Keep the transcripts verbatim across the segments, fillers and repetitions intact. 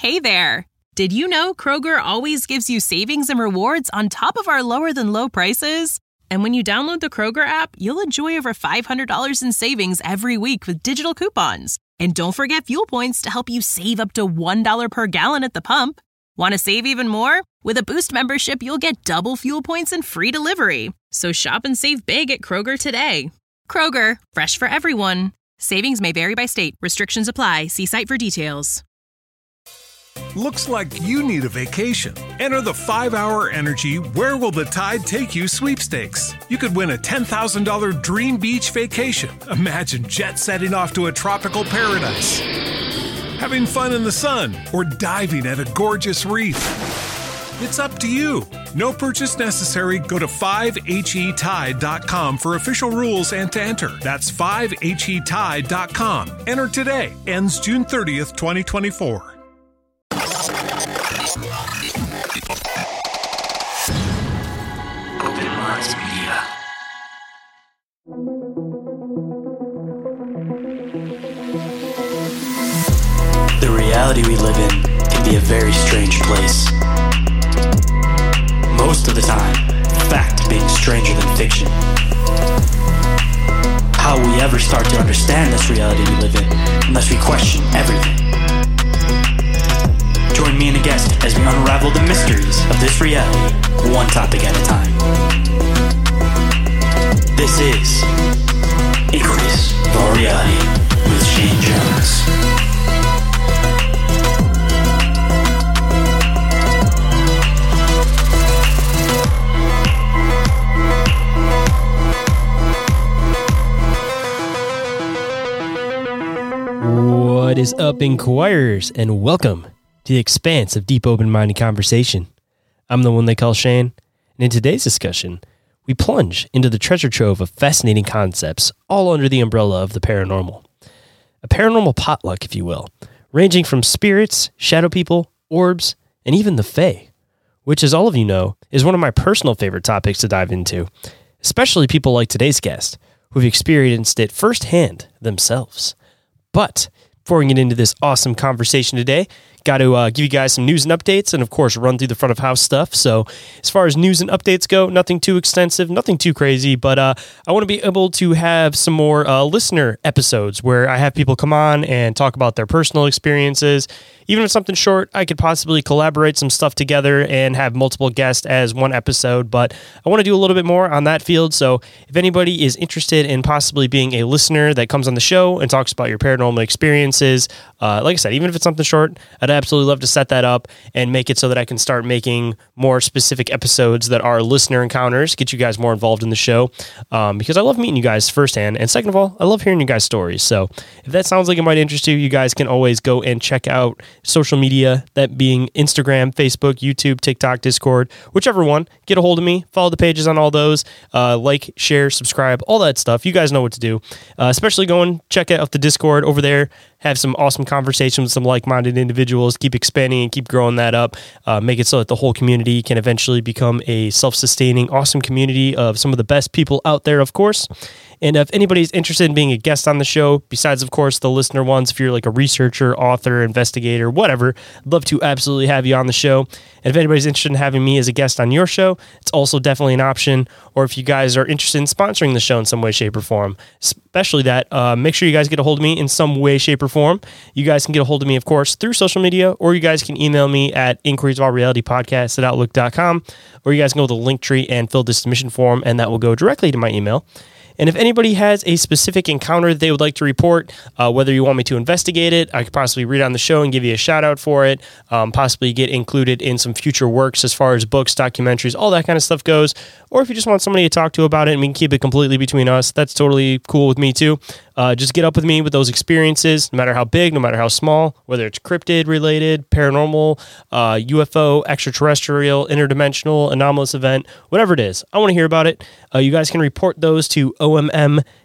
Hey there! Did you know Kroger always gives you savings and rewards on top of our lower-than-low prices? And when you download the Kroger app, you'll enjoy over five hundred dollars in savings every week with digital coupons. And don't forget fuel points to help you save up to one dollar per gallon at the pump. Want to save even more? With a Boost membership, you'll get double fuel points and free delivery. So shop and save big at Kroger today. Kroger, fresh for everyone. Savings may vary by state. Restrictions apply. See site for details. Looks like you need a vacation. Enter the five hour Energy Where Will the Tide Take You sweepstakes. You could win a ten thousand dollars dream beach vacation. Imagine jet setting off to a tropical paradise, having fun in the sun, or diving at a gorgeous reef. It's up to you. No purchase necessary. Go to five H E tide dot com for official rules and to enter. That's five H E tide dot com. Enter today. Ends June thirtieth, twenty twenty-four. Open Minds Media. The reality we live in can be a very strange place. Most of the time, fact being stranger than fiction. How will we ever start to understand this reality we live in unless we question everything? Join me and a guest as we unravel the mysteries of this reality, one topic at a time. This is Inquiries of Our Reality with Shane Jones. What is up, Inquirers, and welcome to the expanse of deep, open-minded conversation. I'm the one they call Shane, and in today's discussion, we plunge into the treasure trove of fascinating concepts, all under the umbrella of the paranormal. A paranormal potluck, if you will, ranging from spirits, shadow people, orbs, and even the Fae, which, as all of you know, is one of my personal favorite topics to dive into, especially people like today's guest, who've experienced it firsthand themselves. But before we get into this awesome conversation today, got to uh, give you guys some news and updates and, of course, run through the front of house stuff. So as far as news and updates go, nothing too extensive, nothing too crazy, but uh, I want to be able to have some more uh, listener episodes where I have people come on and talk about their personal experiences. Even if it's something short, I could possibly collaborate some stuff together and have multiple guests as one episode, but I want to do a little bit more on that field. So if anybody is interested in possibly being a listener that comes on the show and talks about your paranormal experiences, uh, like I said, even if it's something short, I'd absolutely love to set that up and make it so that I can start making more specific episodes that are listener encounters, get you guys more involved in the show, um, because I love meeting you guys firsthand. And second of all, I love hearing you guys' stories. So if that sounds like it might interest you, you guys can always go and check out social media, that being Instagram, Facebook, YouTube, TikTok, Discord, whichever one. Get a hold of me, follow the pages on all those, uh, like, share, subscribe, all that stuff. You guys know what to do, uh, especially go and check out the Discord over there. Have some awesome conversations with some like-minded individuals, keep expanding and keep growing that up, uh, make it so that the whole community can eventually become a self-sustaining, awesome community of some of the best people out there, of course. And if anybody's interested in being a guest on the show, besides, of course, the listener ones, if you're like a researcher, author, investigator, whatever, I'd love to absolutely have you on the show. And if anybody's interested in having me as a guest on your show, it's also definitely an option. Or if you guys are interested in sponsoring the show in some way, shape, or form, especially that, uh, make sure you guys get a hold of me in some way, shape, or form. You guys can get a hold of me, of course, through social media, or you guys can email me at inquiries of our reality podcast at outlook dot com, or you guys can go to the link tree and fill this submission form, and that will go directly to my email. And if anybody has a specific encounter that they would like to report, uh, whether you want me to investigate it, I could possibly read on the show and give you a shout out for it, um, possibly get included in some future works as far as books, documentaries, all that kind of stuff goes. Or if you just want somebody to talk to about it and we can keep it completely between us, that's totally cool with me too. Uh, just get up with me with those experiences, no matter how big, no matter how small, whether it's cryptid related, paranormal, uh, U F O, extraterrestrial, interdimensional, anomalous event, whatever it is. I want to hear about it. Uh, you guys can report those to O M M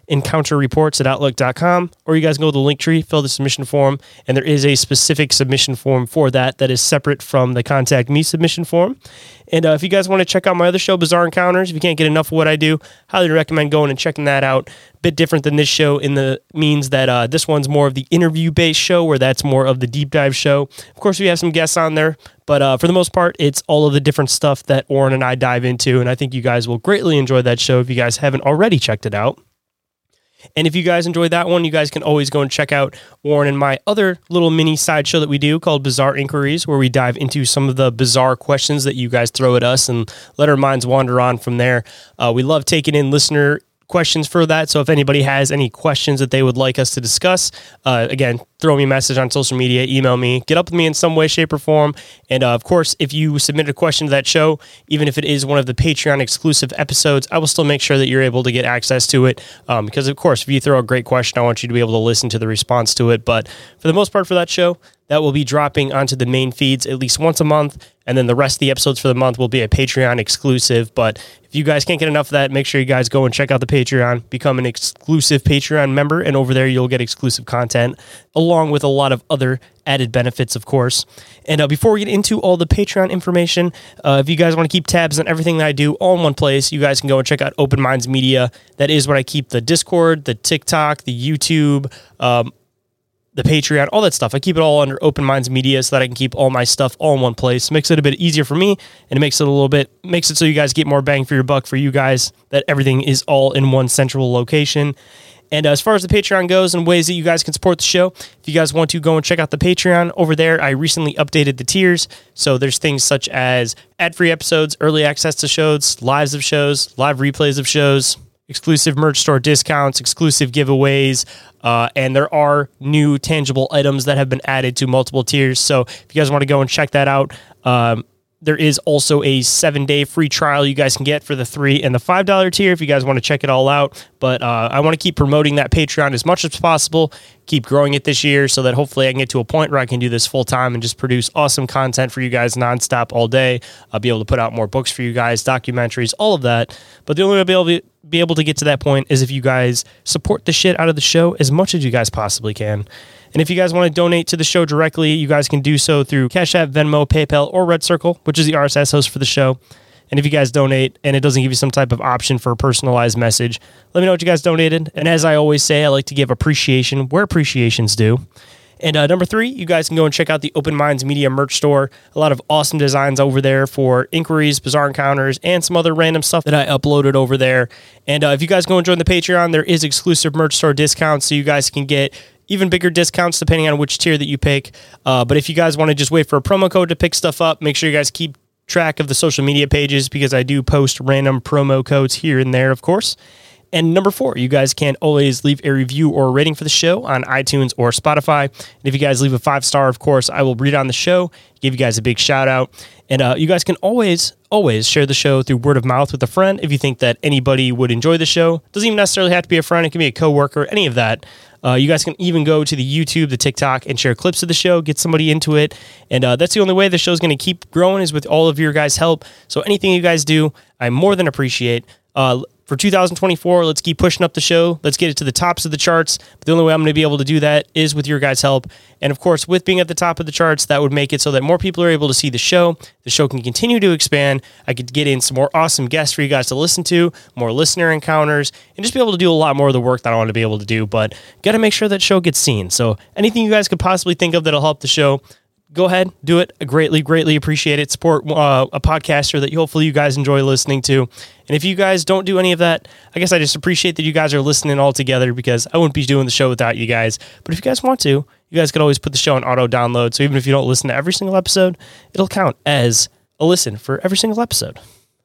encounter reports at outlook dot com, or you guys can go to the link tree, fill the submission form, and there is a specific submission form for that that is separate from the Contact Me submission form. And uh, if you guys want to check out my other show, Bizarre Encounters, if you can't get enough of what I do, highly recommend going and checking that out. A bit different than this show in the means that uh, this one's more of the interview-based show, where that's more of the deep dive show. Of course, we have some guests on there, but uh, for the most part, it's all of the different stuff that Oren and I dive into, and I think you guys will greatly enjoy that show if you guys haven't already checked it out. And if you guys enjoyed that one, you guys can always go and check out Warren and my other little mini side show that we do called Bizarre Inquiries, where we dive into some of the bizarre questions that you guys throw at us and let our minds wander on from there. Uh, we love taking in listener questions for that. So if anybody has any questions that they would like us to discuss, uh, again, throw me a message on social media, email me, get up with me in some way, shape, or form. And uh, of course, if you submit a question to that show, even if it is one of the Patreon exclusive episodes, I will still make sure that you're able to get access to it. Um, because of course, if you throw a great question, I want you to be able to listen to the response to it. But for the most part for that show, that will be dropping onto the main feeds at least once a month. And then the rest of the episodes for the month will be a Patreon exclusive. But if you guys can't get enough of that, make sure you guys go and check out the Patreon, become an exclusive Patreon member, and over there you'll get exclusive content, along with a lot of other added benefits, of course. And uh, before we get into all the Patreon information, uh, if you guys want to keep tabs on everything that I do all in one place, you guys can go and check out Open Minds Media. That is where I keep the Discord, the TikTok, the YouTube, um, the Patreon, all that stuff. I keep it all under Open Minds Media so that I can keep all my stuff all in one place. Makes it a bit easier for me, and it makes it a little bit, makes it so you guys get more bang for your buck for you guys, that everything is all in one central location. And uh, as far as the Patreon goes and ways that you guys can support the show, if you guys want to go and check out the Patreon over there, I recently updated the tiers. So there's things such as ad-free episodes, early access to shows, lives of shows, live replays of shows, exclusive merch store discounts, exclusive giveaways, uh, and there are new tangible items that have been added to multiple tiers. So if you guys want to go and check that out, um, there is also a seven-day free trial you guys can get for the three and the five dollar tier if you guys want to check it all out. But uh, I want to keep promoting that Patreon as much as possible, keep growing it this year so that hopefully I can get to a point where I can do this full-time and just produce awesome content for you guys nonstop all day. I'll be able to put out more books for you guys, documentaries, all of that. But the only way I'll be able to, be able to get to that point is if you guys support the shit out of the show as much as you guys possibly can. And if you guys want to donate to the show directly, you guys can do so through Cash App, Venmo, PayPal, or Red Circle, which is the R S S host for the show. And if you guys donate and it doesn't give you some type of option for a personalized message, let me know what you guys donated. And as I always say, I like to give appreciation where appreciation's due. And uh, number three, you guys can go and check out the Open Minds Media merch store. A lot of awesome designs over there for Inquiries, Bizarre Encounters, and some other random stuff that I uploaded over there. And uh, if you guys go and join the Patreon, there is exclusive merch store discounts, so you guys can get even bigger discounts depending on which tier that you pick. Uh, but if you guys want to just wait for a promo code to pick stuff up, make sure you guys keep track of the social media pages because I do post random promo codes here and there, of course. And number four, you guys can always leave a review or a rating for the show on iTunes or Spotify. And if you guys leave a five-star, of course, I will read it on the show, give you guys a big shout out. And uh, you guys can always, always share the show through word of mouth with a friend if you think that anybody would enjoy the show. Doesn't even necessarily have to be a friend. It can be a coworker, any of that. Uh, you guys can even go to the YouTube, the TikTok, and share clips of the show, get somebody into it. And uh, that's the only way the show's going to keep growing is with all of your guys' help. So anything you guys do, I more than appreciate. Uh, for two thousand twenty-four, let's keep pushing up the show. Let's get it to the tops of the charts. But the only way I'm going to be able to do that is with your guys' help. And of course, with being at the top of the charts, that would make it so that more people are able to see the show. The show can continue to expand. I could get in some more awesome guests for you guys to listen to, more listener encounters, and just be able to do a lot more of the work that I want to be able to do. But got to make sure that show gets seen. So anything you guys could possibly think of that'll help the show, go ahead, do it. I greatly, greatly appreciate it. Support uh, a podcaster that hopefully you guys enjoy listening to. And if you guys don't do any of that, I guess I just appreciate that you guys are listening all together because I wouldn't be doing the show without you guys. But if you guys want to, you guys could always put the show on auto download. So even if you don't listen to every single episode, it'll count as a listen for every single episode.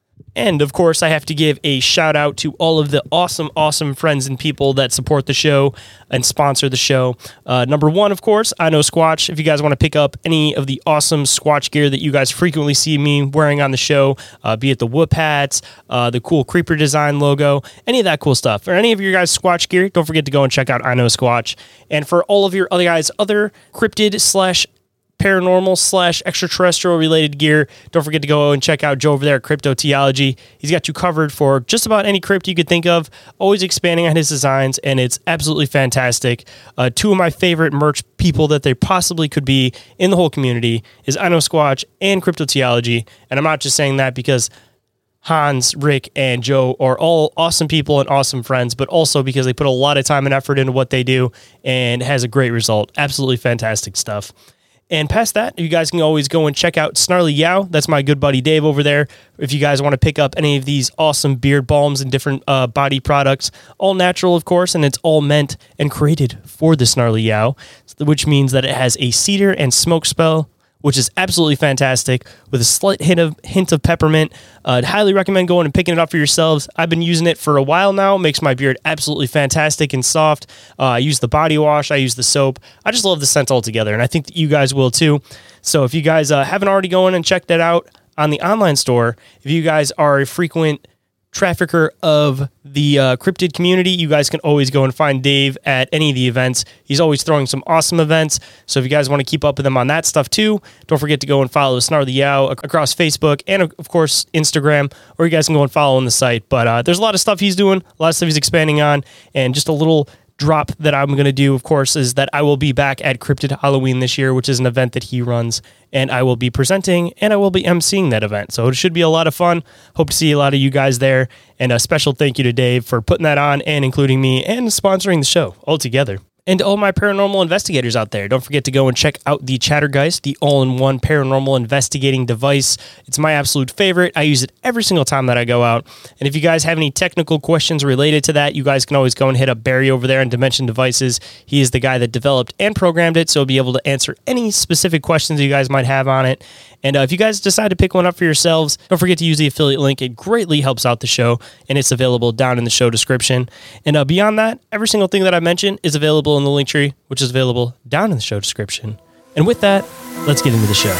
And of course, I have to give a shout out to all of the awesome, awesome friends and people that support the show and sponsor the show. Uh, number one, of course, I Know Squatch. If you guys want to pick up any of the awesome Squatch gear that you guys frequently see me wearing on the show, uh, be it the whoop hats, uh, the cool creeper design logo, any of that cool stuff, or any of your guys' Squatch gear, don't forget to go and check out I Know Squatch. And for all of your other guys, other cryptid slash paranormal slash extraterrestrial related gear, don't forget to go and check out Joe over there at Cryptoteology. He's got you covered for just about any crypt you could think of, always expanding on his designs, and it's absolutely fantastic. Uh, two of my favorite merch people that they possibly could be in the whole community is I Know Squatch and Cryptoteology, and I'm not just saying that because Hans, Rick, and Joe are all awesome people and awesome friends, but also because they put a lot of time and effort into what they do and has a great result. Absolutely fantastic stuff. And past that, you guys can always go and check out Snarly Yow. That's my good buddy Dave over there. If you guys want to pick up any of these awesome beard balms and different uh, body products, all natural, of course, and it's all meant and created for the Snarly Yow, which means that it has a cedar and smoke smell, which is absolutely fantastic, with a slight hint of hint of peppermint. Uh, I'd highly recommend going and picking it up for yourselves. I've been using it for a while now. It makes my beard absolutely fantastic and soft. Uh, I use the body wash. I use the soap. I just love the scent altogether, and I think that you guys will too. So if you guys uh, haven't already gone and checked that out on the online store, if you guys are a frequent trafficker of the uh, cryptid community, you guys can always go and find Dave at any of the events. He's always throwing some awesome events. So if you guys want to keep up with him on that stuff too, don't forget to go and follow Snarly Yow across Facebook and of course Instagram, or you guys can go and follow on the site. But uh, there's a lot of stuff he's doing, a lot of stuff he's expanding on, and just a little drop that I'm going to do, of course, is that I will be back at Cryptid Halloween this year, which is an event that he runs, and I will be presenting and I will be emceeing that event. So it should be a lot of fun. Hope to see a lot of you guys there, and a special thank you to Dave for putting that on and including me and sponsoring the show altogether. And all my paranormal investigators out there, don't forget to go and check out the Chattergeist, the all-in-one paranormal investigating device. It's my absolute favorite. I use it every single time that I go out. And if you guys have any technical questions related to that, you guys can always go and hit up Barry over there in Dimension Devices. He is the guy that developed and programmed it, so he'll be able to answer any specific questions you guys might have on it. And uh, if you guys decide to pick one up for yourselves, don't forget to use the affiliate link. It greatly helps out the show, and it's available down in the show description. And uh, beyond that, every single thing that I mentioned is available in the link tree, which is available down in the show description. And with that, let's get into the show.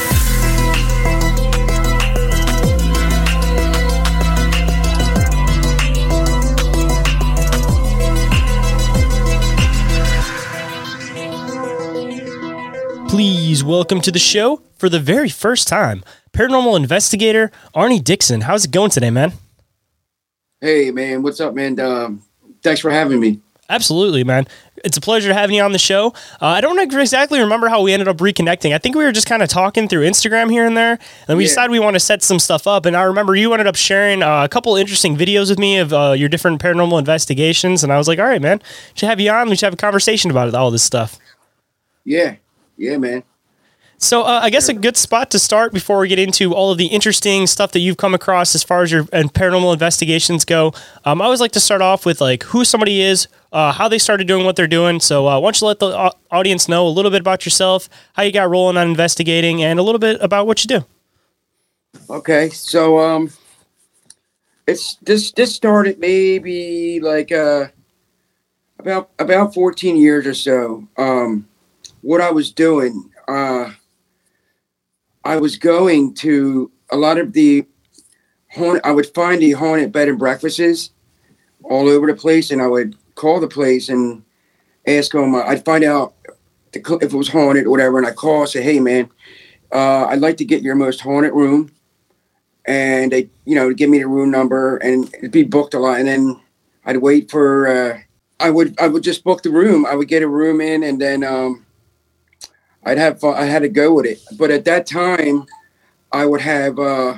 Please welcome to the show, for the very first time, paranormal investigator Arnie Dixon. How's it going today, man? Hey, man. What's up, man? Um, thanks for having me. Absolutely, man. It's a pleasure having you on the show. Uh, I don't exactly remember how we ended up reconnecting. I think we were just kind of talking through Instagram here and there, and then we yeah. decided we want to set some stuff up. And I remember you ended up sharing uh, a couple interesting videos with me of uh, your different paranormal investigations, and I was like, all right, man, we should have you on. We should have a conversation about it, all this stuff. Yeah. Yeah, man. So uh, I guess a good spot to start before we get into all of the interesting stuff that you've come across as far as your and paranormal investigations go. Um, I always like to start off with like who somebody is, uh, how they started doing what they're doing. So uh, why don't you let the audience know a little bit about yourself, how you got rolling on investigating, and a little bit about what you do. Okay, so um, it's this this started maybe like uh about about fourteen years or so. Um, what I was doing. Uh, I was going to a lot of the haunted, I would find the haunted bed and breakfasts all over the place, and I would call the place and ask them. Uh, I'd find out if it was haunted or whatever, and I'd call and say, "Hey, man, uh, I'd like to get your most haunted room," and they, you know, give me the room number, and it'd be booked a lot, and then I'd wait for. Uh, I would I would just book the room. I would get a room in, and then. Um, I'd have fun. I had to go with it. But at that time, I would have, uh,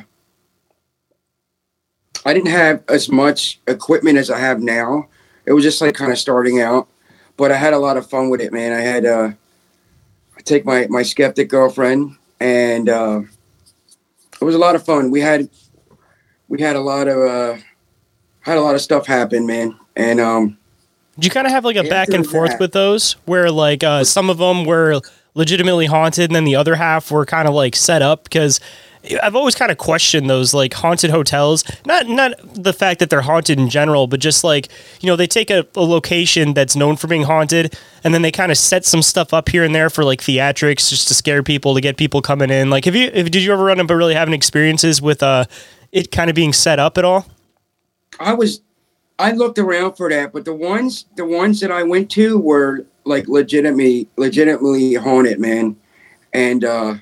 I didn't have as much equipment as I have now. It was just like kind of starting out, but I had a lot of fun with it, man. I had, uh, I take my, my skeptic girlfriend, and, uh, it was a lot of fun. We had, we had a lot of, uh, had a lot of stuff happen, man. And, um, did you kind of have like a back and forth that, with those where like, uh, some of them were legitimately haunted, and then the other half were kind of like set up? Because I've always kind of questioned those like haunted hotels, not not the fact that they're haunted in general, but just like, you know, they take a, a location that's known for being haunted, and then they kind of set some stuff up here and there for like theatrics, just to scare people, to get people coming in. Like, have you, if, did you ever run into really having experiences with uh it kind of being set up at all? I was, I looked around for that, but the ones, the ones that I went to were like legitimately, legitimately haunted, man. and uh,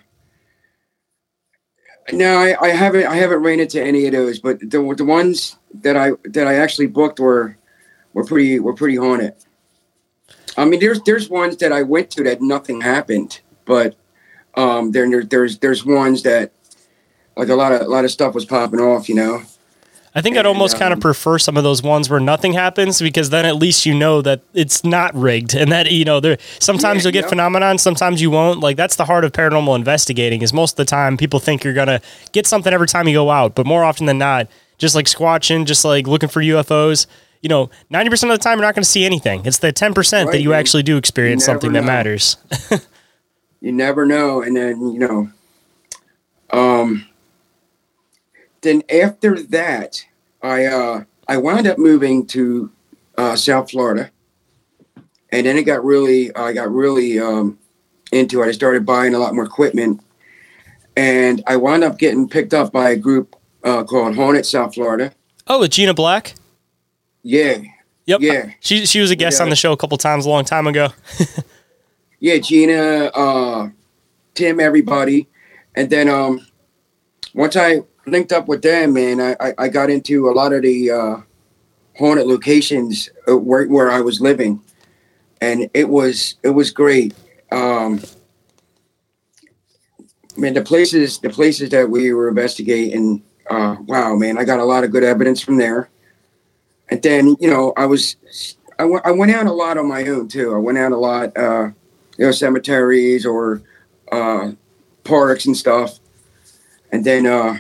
no, I, I haven't I haven't ran into any of those, but the the ones that I that I actually booked were were pretty were pretty haunted. I mean, there's there's ones that I went to that nothing happened, but um, there there's there's ones that like a lot of a lot of stuff was popping off, you know. I think I'd almost um, kind of prefer some of those ones where nothing happens, because then at least you know that it's not rigged, and that, you know, there sometimes yeah, you'll get yep. phenomenon, sometimes you won't. Like, that's the heart of paranormal investigating, is most of the time people think you're gonna get something every time you go out, but more often than not, just like squatching, just like looking for U F Os, you know, ninety percent of the time you're not going to see anything. It's the ten percent right, that you man. actually do experience something know. that matters. You never know. And then, you know, um, then after that, I uh, I wound up moving to uh, South Florida, and then it got really I got really um, into it. I started buying a lot more equipment, and I wound up getting picked up by a group uh, called Haunted South Florida. Oh, with Gina Black? Yeah. Yep. Yeah. She she was a guest yeah. on the show a couple times a long time ago. Yeah, Gina, uh, Tim, everybody, and then um, once I linked up with them, man, I, I, I got into a lot of the uh, haunted locations where, where I was living, and it was it was great. Um, man, the places the places that we were investigating, uh, wow, man, I got a lot of good evidence from there. And then, you know, I was I, w- I went out a lot on my own too. I went out a lot, uh, you know, cemeteries or uh, parks and stuff, and then. Uh,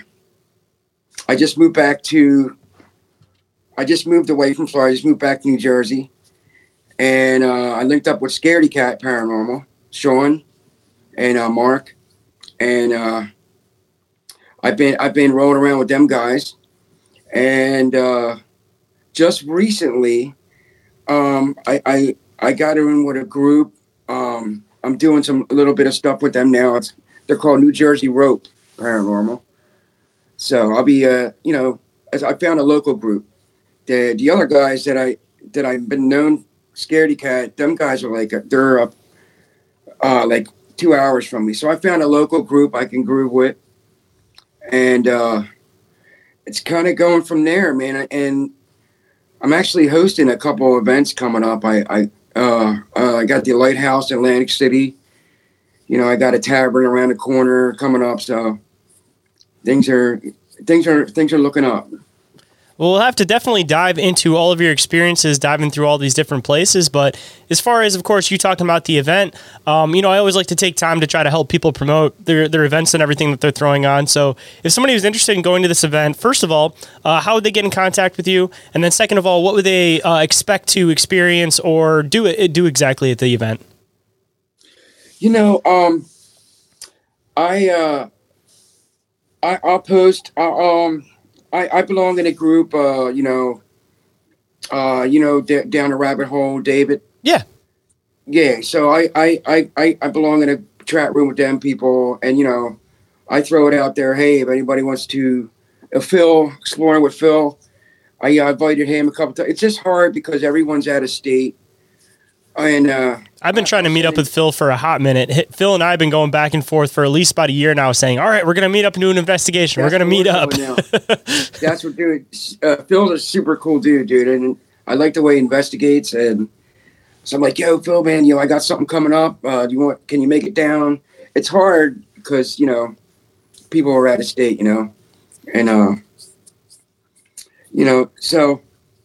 I just moved back to, I just moved away from Florida. I just moved back to New Jersey. And uh, I linked up with Scaredy Cat Paranormal, Sean and uh, Mark. And uh, I've been I've been rolling around with them guys. And uh, just recently, um, I, I I got in with a group. Um, I'm doing some a little bit of stuff with them now. It's, they're called New Jersey Rope Paranormal. So I'll be, uh, you know, as I found a local group. The the other guys that I that I've been known, Scaredy Cat, them guys are like they're up, uh, like two hours from me. So I found a local group I can groove with, and uh, it's kind of going from there, man. And I'm actually hosting a couple of events coming up. I I uh, uh, I got the Lighthouse in Atlantic City. You know, I got a tavern around the corner coming up. So. Things are things are things are looking up. Well, we'll have to definitely dive into all of your experiences, diving through all these different places. But as far as, of course, you talking about the event, um, you know, I always like to take time to try to help people promote their, their events and everything that they're throwing on. So if somebody was interested in going to this event, first of all, uh, how would they get in contact with you? And then second of all, what would they uh, expect to experience or do it do exactly at the event? You know, um, I. Uh, I, I'll post. Uh, um, I, I belong in a group. Uh, you know, uh, you know, d- down the rabbit hole, David. Yeah, yeah. So I, I, I, I belong in a chat room with them people, and you know, I throw it out there. Hey, if anybody wants to, uh, Phil, exploring with Phil, I uh, invited him a couple times. It's just hard because everyone's out of state. And uh, I've been trying to meet up with Phil for a hot minute. Phil and I have been going back and forth for at least about a year now, saying, "All right, we're going to meet up and do an investigation. We're going to meet up." That's what, dude. Uh, Phil's a super cool dude, dude, and I like the way he investigates. And so I'm like, "Yo, Phil, man, you know, I got something coming up. Uh, do you want? Can you make it down?" It's hard because you know people are out of state, you know, and uh, you know, so.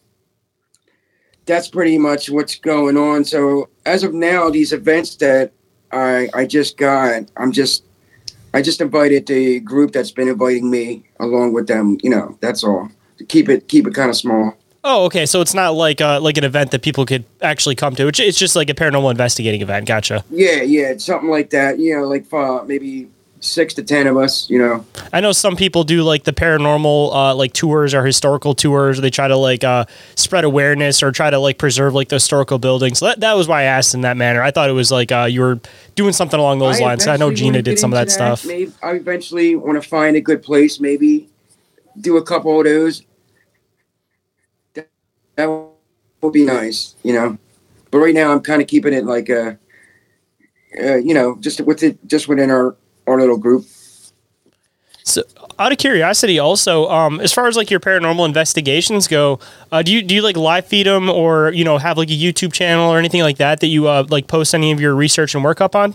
That's pretty much what's going on. So as of now, these events that I I just got, I'm just I just invited the group that's been inviting me along with them. You know, that's all. To keep it keep it kind of small. Oh, okay. So it's not like uh, like an event that people could actually come to. It's it's just like a paranormal investigating event. Gotcha. Yeah, yeah, it's something like that. You know, like uh, maybe six to ten of us. You know, I know some people do like the paranormal uh, like tours or historical tours. Or they try to like uh, spread awareness or try to like preserve like the historical buildings. So that that was why I asked in that manner. I thought it was like uh, you were doing something along those I lines. I know Gina did some of that, that stuff. Maybe I eventually want to find a good place. Maybe do a couple of those. That, that would be nice, you know. But right now, I'm kind of keeping it like a. uh, you know, just with it, just within our, our little group. So, out of curiosity, also, um, as far as like your paranormal investigations go, uh, do you do you like live feed them, or you know have like a YouTube channel or anything like that that you uh, like post any of your research and work up on?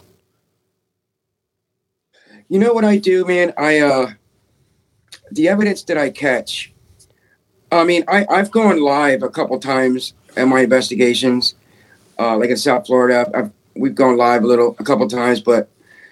You know what I do, man? I uh, the evidence that I catch. I mean, I I've gone live a couple times at my investigations, uh, like in South Florida. I've, we've gone live a little a couple times, but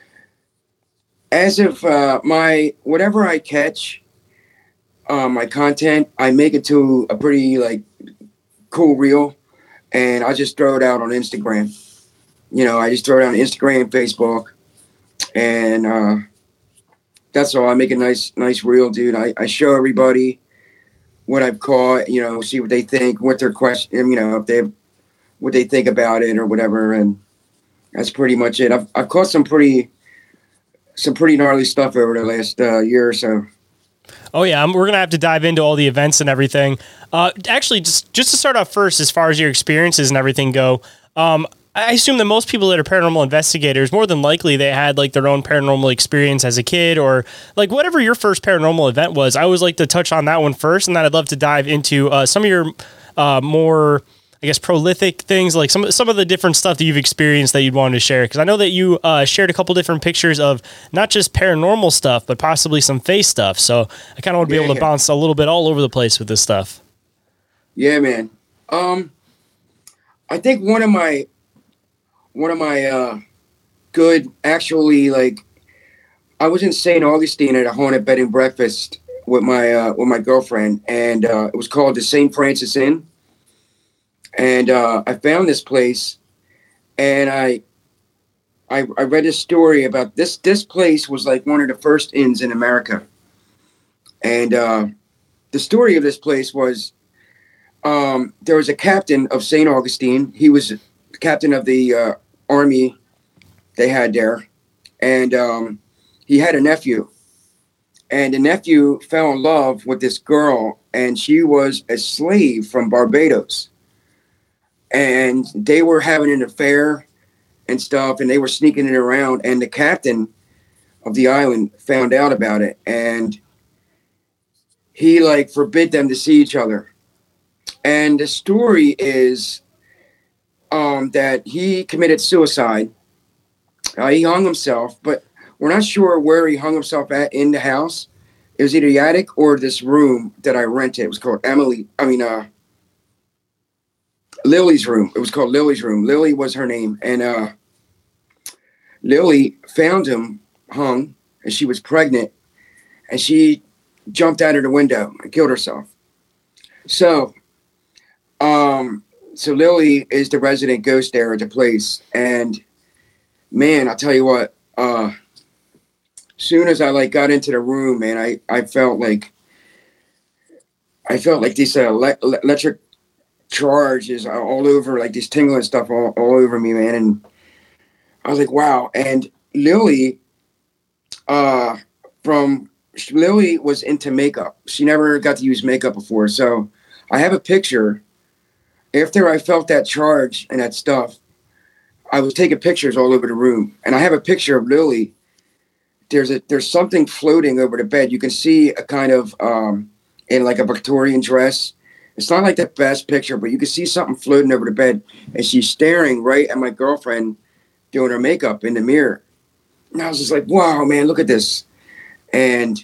as of uh, my whatever I catch, uh, my content, I make it to a pretty like cool reel, and I just throw it out on Instagram. You know, I just throw it on Instagram, Facebook, and uh, that's all. I make a nice, nice reel, dude. I, I show everybody what I've caught. You know, see what they think, what their question. You know, if they have, what they think about it or whatever, and that's pretty much it. I've I've caught some pretty. Some pretty gnarly stuff over the last uh, year or so. Oh yeah, we're gonna have to dive into all the events and everything. Uh, actually, just just to start off first, as far as your experiences and everything go, um, I assume that most people that are paranormal investigators, more than likely, they had like their own paranormal experience as a kid, or like whatever your first paranormal event was. I always like to touch on that one first, and then I'd love to dive into uh, some of your uh, more, I guess, prolific things, like some some of the different stuff that you've experienced that you'd wanted to share. Because I know that you uh, shared a couple different pictures of not just paranormal stuff, but possibly some face stuff. So I kind of want to be yeah, able to yeah. bounce a little bit all over the place with this stuff. Yeah, man. Um, I think one of my one of my uh, good, actually, like, I was in Saint Augustine at a haunted bed and breakfast with my uh, with my girlfriend, and uh, it was called the Saint Francis Inn. And uh, I found this place, and I, I I read a story about this. This place was like one of the first inns in America. And uh, the story of this place was um, there was a captain of Saint Augustine. He was the captain of the uh, army they had there. And um, he had a nephew. And the nephew fell in love with this girl, and she was a slave from Barbados. And they were having an affair and stuff, and they were sneaking it around. And the captain of the island found out about it, and he like forbid them to see each other. And the story is um, that he committed suicide. Uh, he hung himself, but we're not sure where he hung himself at in the house. It was either the attic or this room that I rented. It was called Emily. I mean, uh. Lily's room. It was called Lily's room. Lily was her name. And uh, Lily found him hung, and she was pregnant, and she jumped out of the window and killed herself. So, um, so Lily is the resident ghost there at the place. And man, I'll tell you what, uh, soon as I like got into the room, man, I, I felt like, I felt like this uh, le- electric charge is all over, like this tingling stuff all, all over me, man. And I was like, wow. And Lily, uh, from Lily was into makeup. She never got to use makeup before. So I have a picture. After I felt that charge and that stuff, I was taking pictures all over the room. And I have a picture of Lily. There's a, there's something floating over the bed. You can see a kind of, um, in like a Victorian dress. It's not like the best picture, but you can see something floating over the bed, and she's staring right at my girlfriend doing her makeup in the mirror. And I was just like, wow, man, look at this. And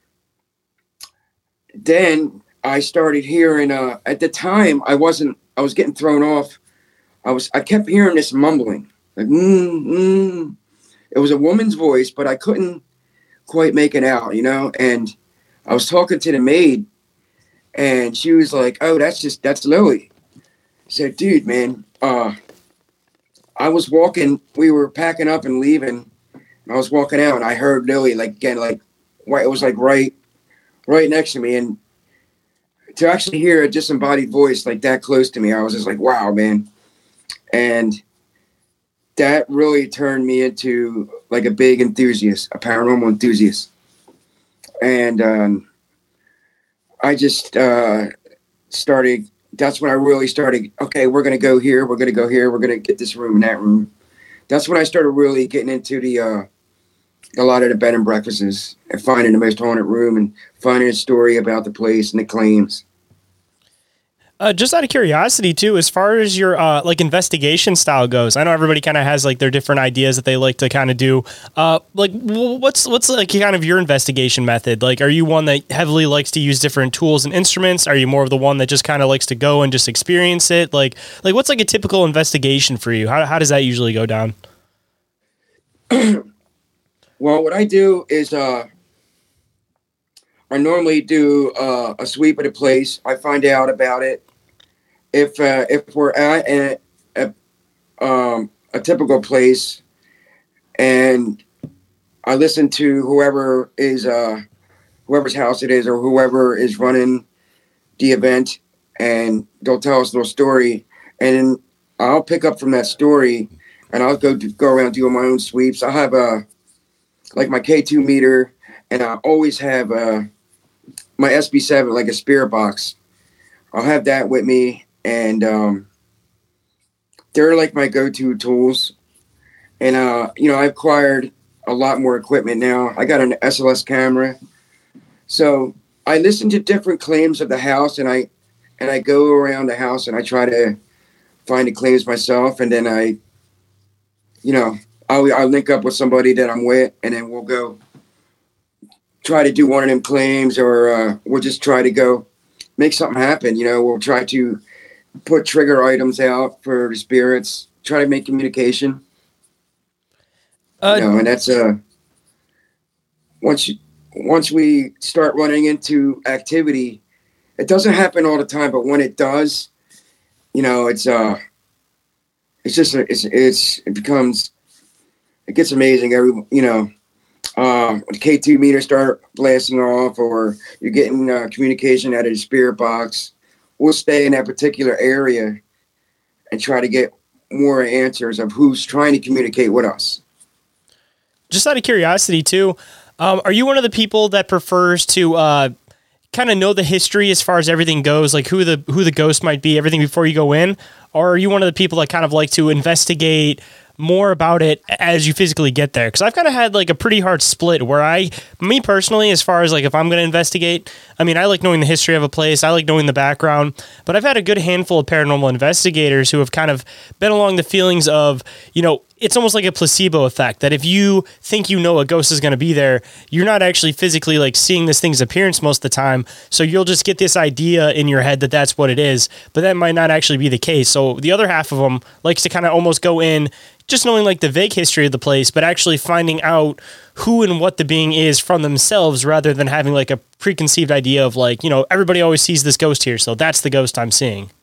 then I started hearing, uh, at the time, I wasn't, I was getting thrown off. I was, I kept hearing this mumbling, like, mm, mm. It was a woman's voice, but I couldn't quite make it out, you know? And I was talking to the maid, and she was like, oh, that's just, that's Lily. I said, dude, man, uh, I was walking, we were packing up and leaving. And I was walking out, and I heard Lily, like, again, like, it was like right, right next to me. And to actually hear a disembodied voice like that close to me, I was just like, wow, man. And that really turned me into like a big enthusiast, a paranormal enthusiast. And, um, I just uh, started, that's when I really started, okay, we're going to go here, we're going to go here, we're going to get this room and that room. that's when I started really getting into the uh, a lot of the bed and breakfasts and finding the most haunted room and finding a story about the place and the claims. Uh, just out of curiosity too, as far as your uh, like investigation style goes, I know everybody kind of has like their different ideas that they like to kind of do. Uh, like, what's what's like kind of your investigation method? Like, are you one that heavily likes to use different tools and instruments? Are you more of the one that just kind of likes to go and just experience it? Like, like what's like a typical investigation for you? How how does that usually go down? Well, what I do is uh, I normally do uh, a sweep of the place. I find out about it. If uh, if we're at a, a, um, a typical place, and I listen to whoever is uh, whoever's house it is or whoever is running the event, and they'll tell us a little story, and I'll pick up from that story, and I'll go to, go around doing my own sweeps. I have a like my K two meter, and I always have uh, my S B seven, like a spirit box. I'll have that with me. And um, they're like my go-to tools. And, uh, you know, I've acquired a lot more equipment now. I got an S L S camera. So I listen to different claims of the house, and I and I go around the house, and I try to find the claims myself. And then I, you know, I'll, I'll link up with somebody that I'm with, and then we'll go try to do one of them claims, or uh, we'll just try to go make something happen. You know, we'll try to put trigger items out for the spirits, try to make communication. Uh, you know, and that's uh once you, once we start running into activity, it doesn't happen all the time, but when it does, you know, it's uh it's just it's it's it becomes it gets amazing. Every you know, uh, the K two meters start blasting off, or you're getting uh, communication out of the spirit box. We'll stay in that particular area and try to get more answers of who's trying to communicate with us. Just out of curiosity too, um, are you one of the people that prefers to uh, kind of know the history as far as everything goes, like who the who the ghost might be, everything before you go in? Or are you one of the people that kind of like to investigate more about it as you physically get there? Because I've kind of had like a pretty hard split where I, me personally, as far as like if I'm going to investigate, I mean, I like knowing the history of a place, I like knowing the background, but I've had a good handful of paranormal investigators who have kind of been along the feelings of, you know, it's almost like a placebo effect, that if you think you know a ghost is going to be there, you're not actually physically like seeing this thing's appearance most of the time. So you'll just get this idea in your head that that's what it is, but that might not actually be the case. So the other half of them likes to kind of almost go in just knowing like the vague history of the place, but actually finding out who and what the being is from themselves, rather than having like a preconceived idea of like, you know, everybody always sees this ghost here, so that's the ghost I'm seeing.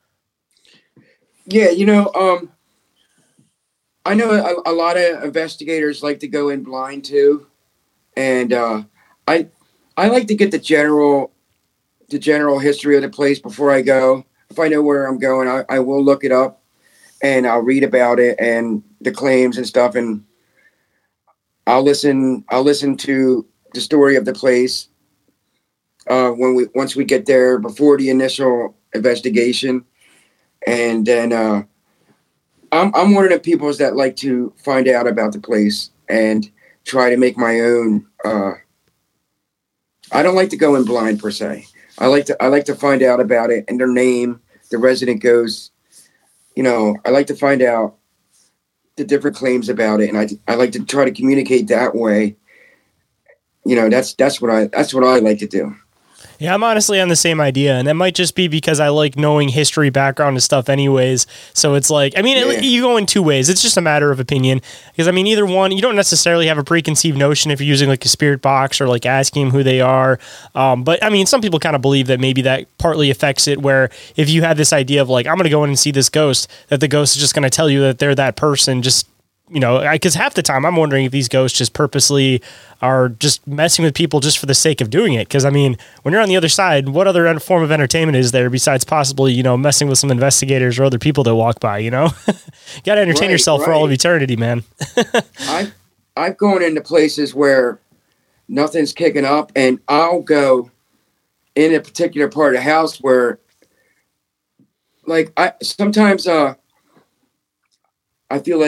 Yeah, you know, um, I know a, a lot of investigators like to go in blind too, and uh, I I like to get the general the general history of the place before I go. If I know where I'm going, I, I will look it up. And I'll read about it and the claims and stuff, and I'll listen. I'll listen to the story of the place uh, when we once we get there before the initial investigation, and then uh, I'm I'm one of the people that like to find out about the place and try to make my own. Uh, I don't like to go in blind per se. I like to I like to find out about it and their name, the resident ghosts. You know, I like to find out the different claims about it, and I I like to try to communicate that way. You know, that's that's what I that's what I like to do. Yeah, I'm honestly on the same idea, and that might just be because I like knowing history, background, and stuff anyways. So it's like, I mean, yeah. it, you go in two ways. It's just a matter of opinion. Because, I mean, either one, you don't necessarily have a preconceived notion if you're using, like, a spirit box or, like, asking them who they are. Um, but, I mean, some people kind of believe that maybe that partly affects it, where if you have this idea of, like, I'm going to go in and see this ghost, that the ghost is just going to tell you that they're that person, just, you know, because half the time I'm wondering if these ghosts just purposely are just messing with people just for the sake of doing it. Because, I mean, when you're on the other side, what other form of entertainment is there besides possibly, you know, messing with some investigators or other people that walk by, you know? You got to entertain right, yourself right. for all of eternity, man. I've, I've gone into places where nothing's kicking up, and I'll go in a particular part of the house where, like, I sometimes uh, I feel like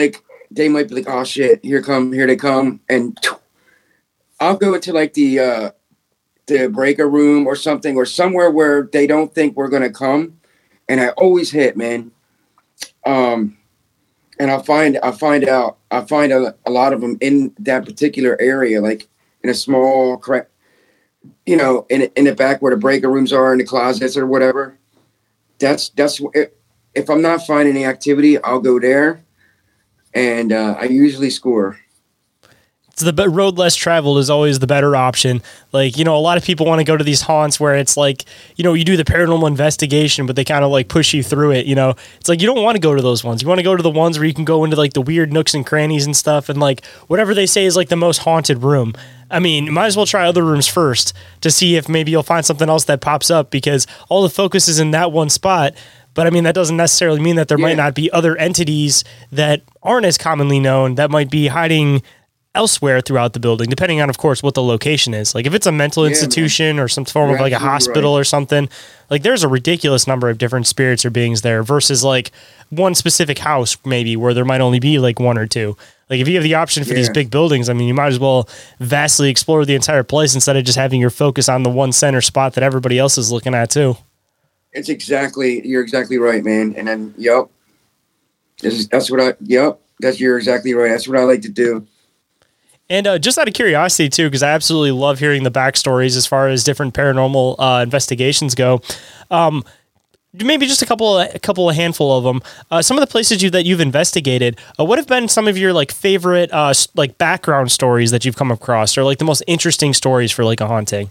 they might be like, oh shit, here come, here they come, and I'll go into like the uh, the breaker room or something, or somewhere where they don't think we're gonna come, and I always hit, man. Um, and I'll find I find out I find a, a lot of them in that particular area, like in a small crack, you know, in in the back where the breaker rooms are, in the closets or whatever. That's that's if I'm not finding any activity, I'll go there, and uh, I usually score. So the road less traveled is always the better option. Like, you know, a lot of people want to go to these haunts where it's like, you know, you do the paranormal investigation, but they kind of like push you through it. You know, it's like, you don't want to go to those ones. You want to go to the ones where you can go into like the weird nooks and crannies and stuff. And like, whatever they say is like the most haunted room. I mean, you might as well try other rooms first to see if maybe you'll find something else that pops up, because all the focus is in that one spot. But I mean, that doesn't necessarily mean that there yeah. might not be other entities that aren't as commonly known that might be hiding elsewhere throughout the building, depending on, of course, what the location is. Like if it's a mental yeah, institution man. or some form You're of like a hospital right. or something, like there's a ridiculous number of different spirits or beings there versus like one specific house maybe where there might only be like one or two. Like if you have the option for yeah. these big buildings, I mean, you might as well vastly explore the entire place instead of just having your focus on the one center spot that everybody else is looking at too. It's exactly, you're exactly right, man. And then, yep, this is, that's what I, yep, that's, you're exactly right. That's what I like to do. And uh, just out of curiosity, too, because I absolutely love hearing the backstories as far as different paranormal uh, investigations go. Um, maybe just a couple, of, a couple, a handful of them. Uh, some of the places you that you've investigated. Uh, what have been some of your like favorite uh, like background stories that you've come across, or like the most interesting stories for like a haunting?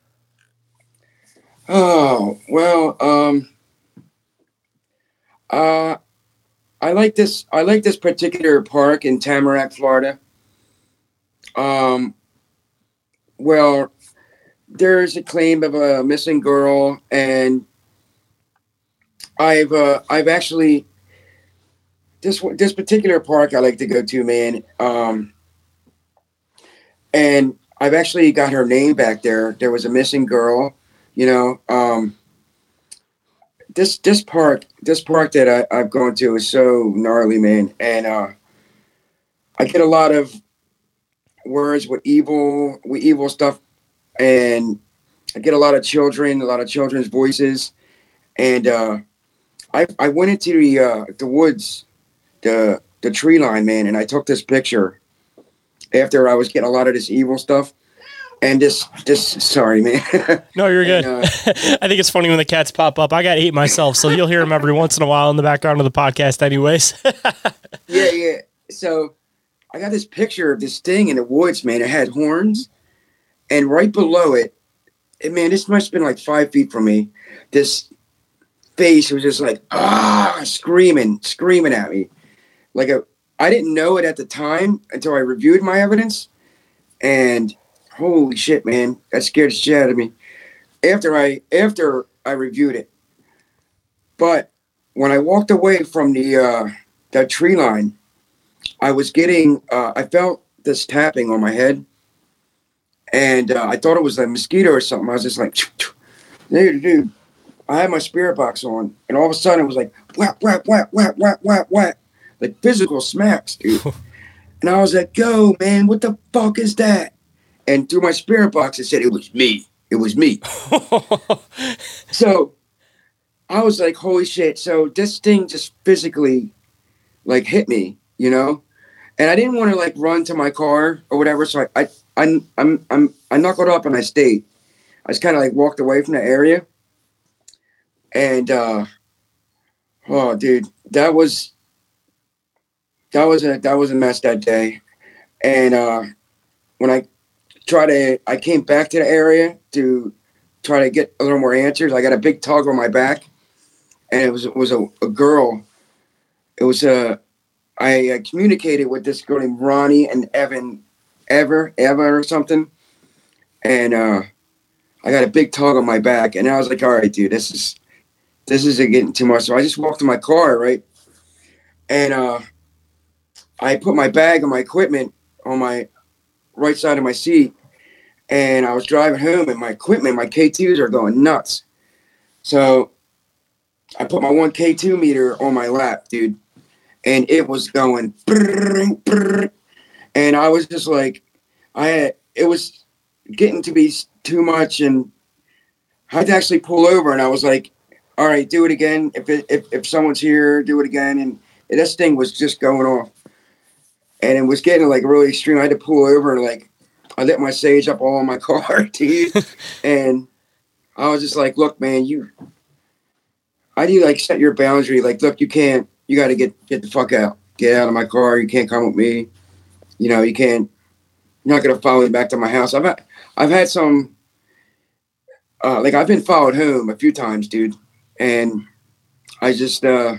Oh well, um, uh, I like this. I like this particular park in Tamarack, Florida. Um, well, there's a claim of a missing girl, and I've, uh, I've actually, this, this particular park I like to go to, man. Um, and I've actually got her name back there. There was a missing girl, you know, um, this, this park, this park that I, I've gone to is so gnarly, man. And, uh, I get a lot of words with evil, with evil stuff, and I get a lot of children, a lot of children's voices, and uh, I I went into the uh, the woods, the the tree line, man, and I took this picture after I was getting a lot of this evil stuff, and this this sorry, man. No, you're good. And, uh, I think it's funny when the cats pop up. I got eight myself, so you'll hear them every once in a while in the background of the podcast, anyways. yeah, yeah. So I got this picture of this thing in the woods, man. It had horns, and right below it, and man, this must have been like five feet from me. This face was just like, ah, screaming, screaming at me. Like a, I didn't know it at the time until I reviewed my evidence, and holy shit, man, that scared the shit out of me. After I, after I reviewed it, but when I walked away from the uh, that tree line, I was getting, uh, I felt this tapping on my head, and uh, I thought it was a mosquito or something. I was just like, dude, dude, I had my spirit box on, and all of a sudden it was like, whap, whap, whap, whap, whap, whap, whap, like physical smacks, dude. And I was like, yo, man, what the fuck is that? And through my spirit box, it said, it was me. It was me. So I was like, holy shit. So this thing just physically like hit me, you know? And I didn't want to like run to my car or whatever. So I, I, I, I'm, I'm, I knuckled up and I stayed. I just kind of like walked away from the area. And, uh, oh, dude, that was, that was a, that was a mess that day. And, uh, when I tried to, I came back to the area to try to get a little more answers. I got a big tug on my back, and it was, it was a, a girl. It was a, I uh, communicated with this girl named Ronnie and Evan, Ever, Eva or something. And, uh, I got a big tug on my back, and I was like, all right, dude, this is, this is getting too much. So I just walked to my car, right? And, uh, I put my bag and my equipment on my right side of my seat, and I was driving home, and my equipment, my K twos are going nuts. So I put my one K two meter on my lap, dude. and it was going, brrr, brrr, and I was just like, I had, it was getting to be too much, and I had to actually pull over, and I was like, all right, do it again. If it, if, if someone's here, do it again. And this thing was just going off, and it was getting like really extreme. I had to pull over, and like I lit my sage up all in my car, dude. And I was just like, look, man, you, I do like set your boundary. Like, look, you can't, you got to get, get the fuck out, get out of my car. You can't come with me. You know, you can't, you're not going to follow me back to my house. I've had, I've had some, uh, like I've been followed home a few times, dude. And I just, uh,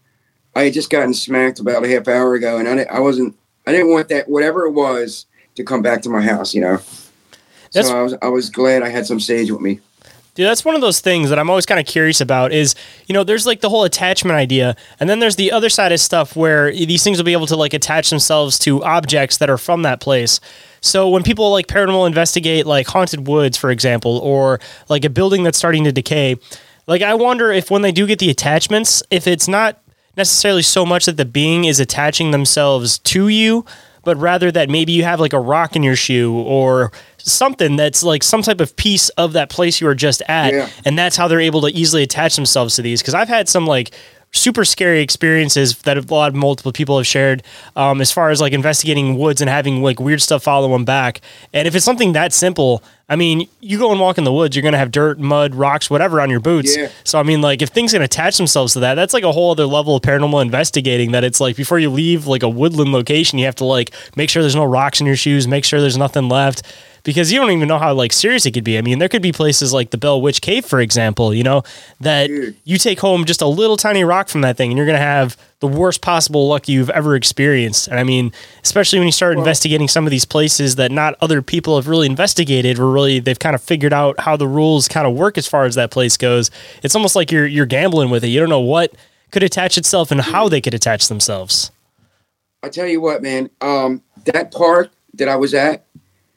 I had just gotten smacked about a half hour ago, and I, I wasn't, I didn't want that, whatever it was, to come back to my house, you know? That's, so I was, I was glad I had some sage with me. Dude, that's one of those things that I'm always kind of curious about is, you know, there's like the whole attachment idea, and then there's the other side of stuff where these things will be able to like attach themselves to objects that are from that place. So when people like paranormal investigate like haunted woods, for example, or like a building that's starting to decay, like I wonder if when they do get the attachments, if it's not necessarily so much that the being is attaching themselves to you, but rather that maybe you have like a rock in your shoe or something that's like some type of piece of that place you were just at. Yeah. And that's how they're able to easily attach themselves to these. Because I've had some like super scary experiences that a lot of multiple people have shared um, as far as like investigating woods and having like weird stuff follow them back. And if it's something that simple, I mean, you go and walk in the woods, you're going to have dirt, mud, rocks, whatever on your boots. Yeah. So, I mean, like if things can attach themselves to that, that's like a whole other level of paranormal investigating that it's like before you leave like a woodland location, you have to like make sure there's no rocks in your shoes, make sure there's nothing left. Because you don't even know how like serious it could be. I mean, there could be places like the Bell Witch Cave, for example, you know, that Dude. you take home just a little tiny rock from that thing and you're going to have the worst possible luck you've ever experienced. And I mean, especially when you start well, investigating some of these places that not other people have really investigated or really they've kind of figured out how the rules kind of work as far as that place goes. It's almost like you're you're gambling with it. You don't know what could attach itself and how they could attach themselves. I tell you what, man, um, that park that I was at,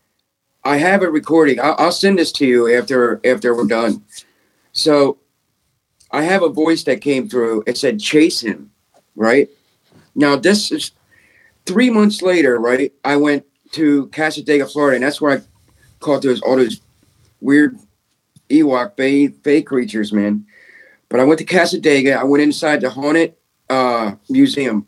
I have a recording. I'll, I'll send this to you after after we're done. So I have a voice that came through. It said, chase him, right? Now, this is three months later, right? I went to Casadega, Florida, and that's where I caught those all those weird Ewok Bay, Bay creatures, man. But I went to Casadega. I went inside the Haunted uh, Museum.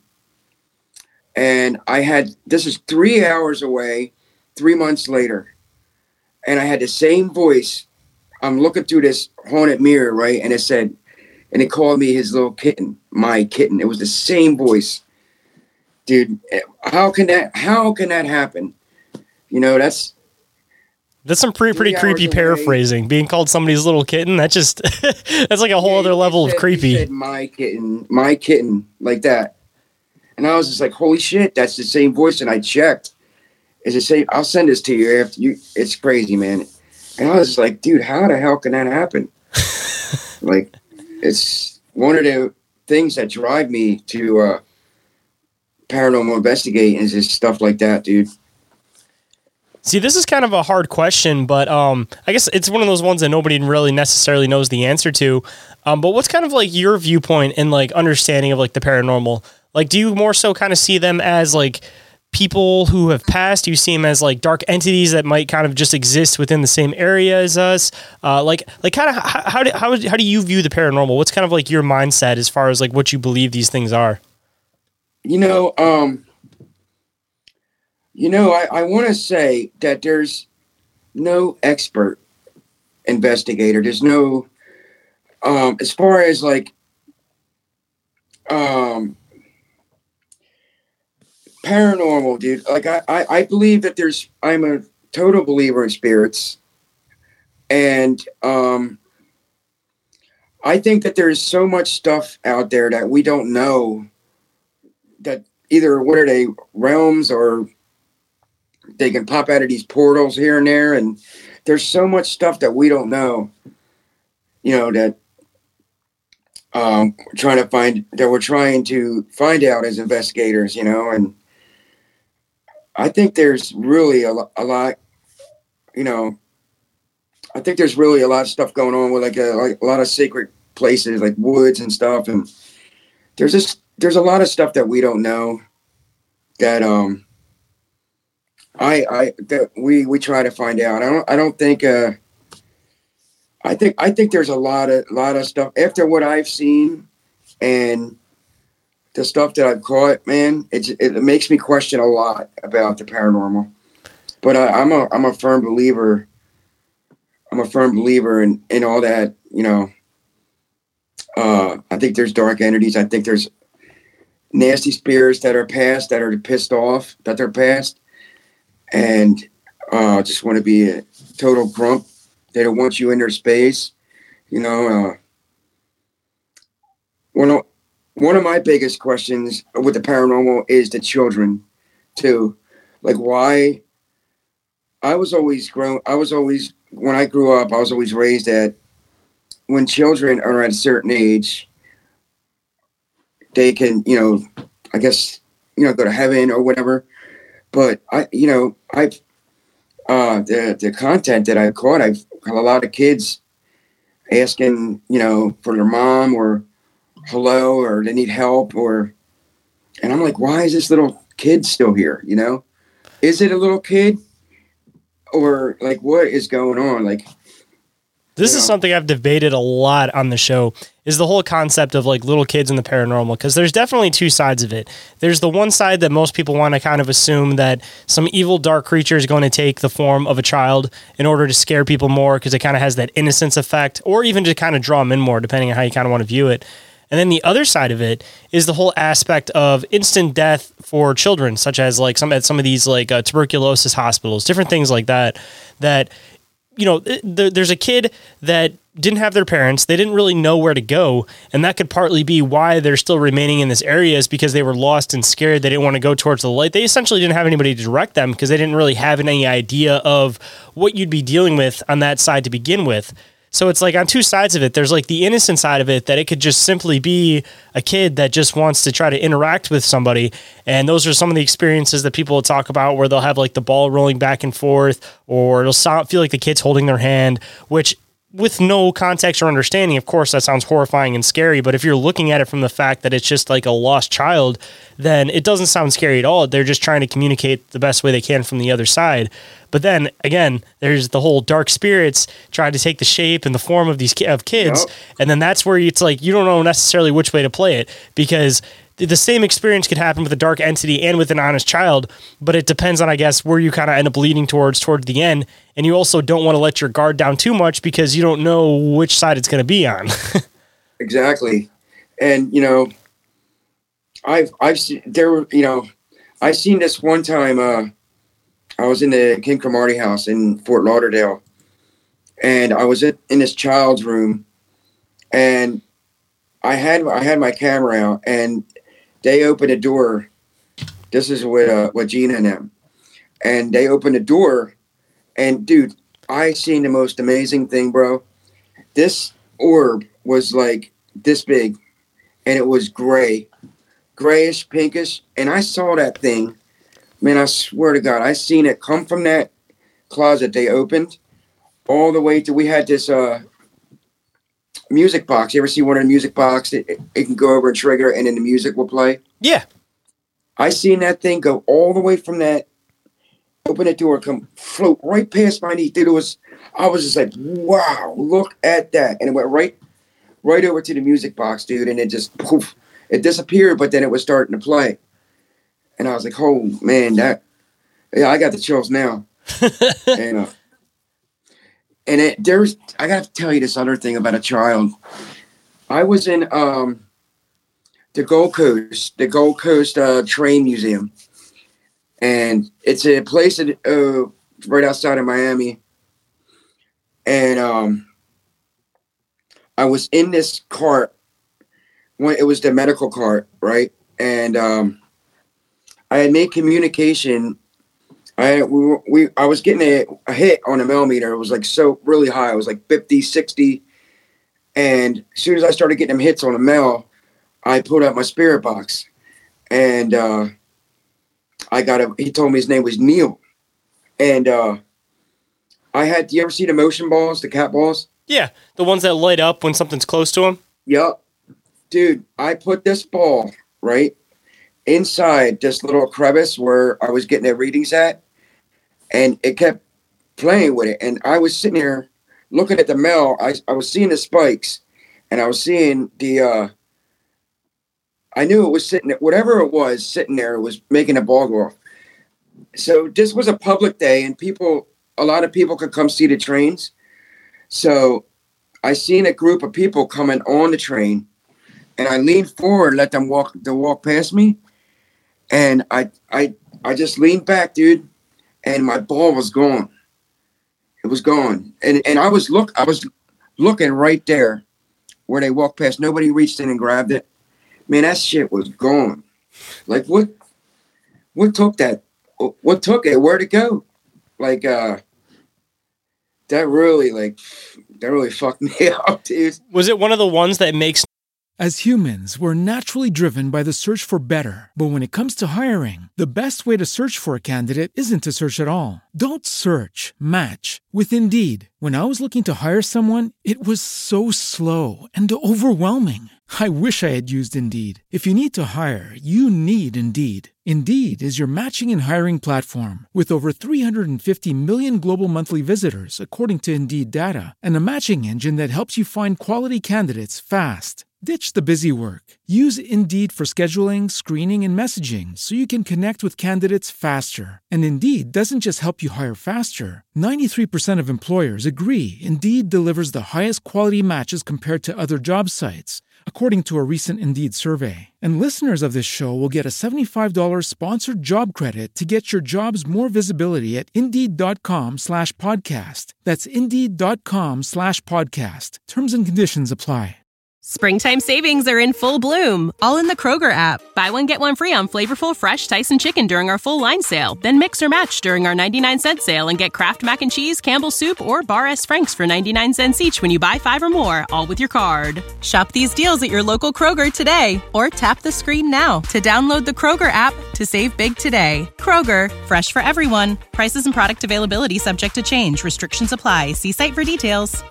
And I had, this is three hours away, three months later. And I had the same voice. I'm looking through this haunted mirror, right? And it said, and it called me his little kitten, my kitten. It was the same voice. Dude, how can that, how can that happen? You know, that's, That's some pretty pretty creepy paraphrasing. Being called somebody's little kitten, that just that's like a whole yeah, other level said, of creepy. He said, my kitten, my kitten, like that. And I was just like, holy shit, that's the same voice. And I checked. It's the same. I'll send this to you after you. It's crazy, man. And I was just like, dude, how the hell can that happen? Like, it's one of the things that drive me to uh, paranormal investigating is just stuff like that, dude. See, this is kind of a hard question, but um, I guess it's one of those ones that nobody really necessarily knows the answer to. Um, but what's kind of like your viewpoint and like understanding of like the paranormal? Like, do you more so kind of see them as like people who have passed? Do you see them as like dark entities that might kind of just exist within the same area as us? Uh, like, like kind of how, how do how how do you view the paranormal? What's kind of like your mindset as far as like what you believe these things are? You know, um. You know, I, I want to say that there's no expert investigator. There's no, um, as far as like, um, paranormal, dude. Like I, I, I believe that there's, I'm a total believer in spirits. And um, I think that there's so much stuff out there that we don't know, that either what are they, realms, or they can pop out of these portals here and there. And there's so much stuff that we don't know, you know, that um, we're trying to find, that we're trying to find out as investigators, you know. And I think there's really a, a lot, you know, I think there's really a lot of stuff going on with like a, like a lot of sacred places, like woods and stuff. And there's just, there's a lot of stuff that we don't know that um I I that we we try to find out. I don't I don't think uh I think I think there's a lot of lot of stuff after what I've seen and the stuff that I've caught, man. It's it makes me question a lot about the paranormal. But I, I'm a I'm a firm believer. I'm a firm believer in in all that. You know, uh, I think there's dark entities. I think there's nasty spirits that are past, that are pissed off that they're past, and uh, just want to be a total grump. They don't want you in their space. You know, uh, one of one of my biggest questions with the paranormal is the children, too. Like, why? I was always grown. I was always when I grew up. I was always raised that when children are at a certain age, they can, you know, I guess, you know, go to heaven or whatever. But I, you know, I've uh, the the content that I caught, I've got a lot of kids asking, you know, for their mom or hello or they need help or, and I'm like, why is this little kid still here? You know, is it a little kid or like what is going on? Like. This Yeah. is something I've debated a lot on the show is the whole concept of like little kids in the paranormal, because there's definitely two sides of it. There's the one side that most people want to kind of assume that some evil dark creature is going to take the form of a child in order to scare people more because it kind of has that innocence effect, or even to kind of draw them in more, depending on how you kind of want to view it. And then the other side of it is the whole aspect of instant death for children, such as like some at some of these like uh, tuberculosis hospitals, different things like that, that you know, th- there's a kid that didn't have their parents. They didn't really know where to go. And that could partly be why they're still remaining in this area, is because they were lost and scared. They didn't want to go towards the light. They essentially didn't have anybody to direct them because they didn't really have any idea of what you'd be dealing with on that side to begin with. So it's like on two sides of it, there's like the innocent side of it, that it could just simply be a kid that just wants to try to interact with somebody. And those are some of the experiences that people will talk about, where they'll have like the ball rolling back and forth, or it'll sound, feel like the kid's holding their hand, which with no context or understanding, of course, that sounds horrifying and scary. But if you're looking at it from the fact that it's just like a lost child, then it doesn't sound scary at all. They're just trying to communicate the best way they can from the other side. But then again, there's the whole dark spirits trying to take the shape and the form of these ki- of kids. Yep. And then that's where it's like, you don't know necessarily which way to play it, because the same experience could happen with a dark entity and with an honest child, but it depends on, I guess, where you kind of end up leading towards, towards the end. And you also don't want to let your guard down too much because you don't know which side it's going to be on. Exactly. And, you know, I've, I've seen, there were, you know, I seen this one time, uh, I was in the King Cromartie house in Fort Lauderdale, and I was in, in this child's room, and I had, I had my camera out, and they opened a door. This is with, uh, with Gina and them, and they opened a door, and dude, I seen the most amazing thing, bro. This orb was like this big, and it was gray, grayish, pinkish. And I saw that thing, man, I swear to God, I seen it come from that closet they opened all the way to, we had this uh, music box. You ever see one of the music box? It, it, it can go over and trigger, and then the music will play. Yeah. I seen that thing go all the way from that, open the door, come float right past my knee. Dude, it was, I was just like, wow, look at that. And it went right, right over to the music box, dude. And it just, poof, it disappeared, but then it was starting to play. And I was like, oh man, that, yeah, I got the chills now. and, uh, and it, there's, I got to tell you this other thing about a child. I was in um, the Gold Coast, the Gold Coast uh, Train Museum. And it's a place that, uh, right outside of Miami. And um, I was in this cart when it was the medical cart, right? And um, I had made communication. I we, were- we I was getting a, a hit on a millimeter. It was like so really high. It was like fifty, sixty. And as soon as I started getting them hits on the mail, I pulled out my spirit box. And uh, I got a, he told me his name was Neil. And uh, I had, do you ever see the motion balls, the cat balls? Yeah. The ones that light up when something's close to them. Yup. Dude, I put this ball right? Inside this little crevice where I was getting the readings at, and it kept playing with it. And I was sitting there looking at the mail. I, I was seeing the spikes, and I was seeing the, uh, I knew it was sitting, whatever it was sitting there, it was making a ball go off. So this was a public day, and people, a lot of people could come see the trains. So I seen a group of people coming on the train, and I leaned forward, let them walk, to walk past me. And I, I, I just leaned back, dude, and my ball was gone. It was gone. And, and I was look, I was looking right there where they walked past. Nobody reached in and grabbed it. Man, that shit was gone. Like what, what took that? What took it? Where'd it go? Like, uh, that really, like, that really fucked me up, dude. Was it one of the ones that makes... As humans, we're naturally driven by the search for better. But when it comes to hiring, the best way to search for a candidate isn't to search at all. Don't search, match with Indeed. When I was looking to hire someone, it was so slow and overwhelming. I wish I had used Indeed. If you need to hire, you need Indeed. Indeed is your matching and hiring platform with over three hundred fifty million global monthly visitors, according to Indeed data, and a matching engine that helps you find quality candidates fast. Ditch the busy work. Use Indeed for scheduling, screening, and messaging so you can connect with candidates faster. And Indeed doesn't just help you hire faster. ninety-three percent of employers agree Indeed delivers the highest quality matches compared to other job sites, according to a recent Indeed survey. And listeners of this show will get a seventy-five dollars sponsored job credit to get your jobs more visibility at Indeed.com slash podcast. That's Indeed.com slash podcast. Terms and conditions apply. Springtime savings are in full bloom, all in the Kroger app. Buy one, get one free on flavorful, fresh Tyson chicken during our full line sale. Then mix or match during our ninety-nine cent sale and get Kraft Mac and Cheese, Campbell's Soup, or Bar S. Frank's for ninety-nine cents each when you buy five or more, all with your card. Shop these deals at your local Kroger today, or tap the screen now to download the Kroger app to save big today. Kroger, fresh for everyone. Prices and product availability subject to change. Restrictions apply. See site for details.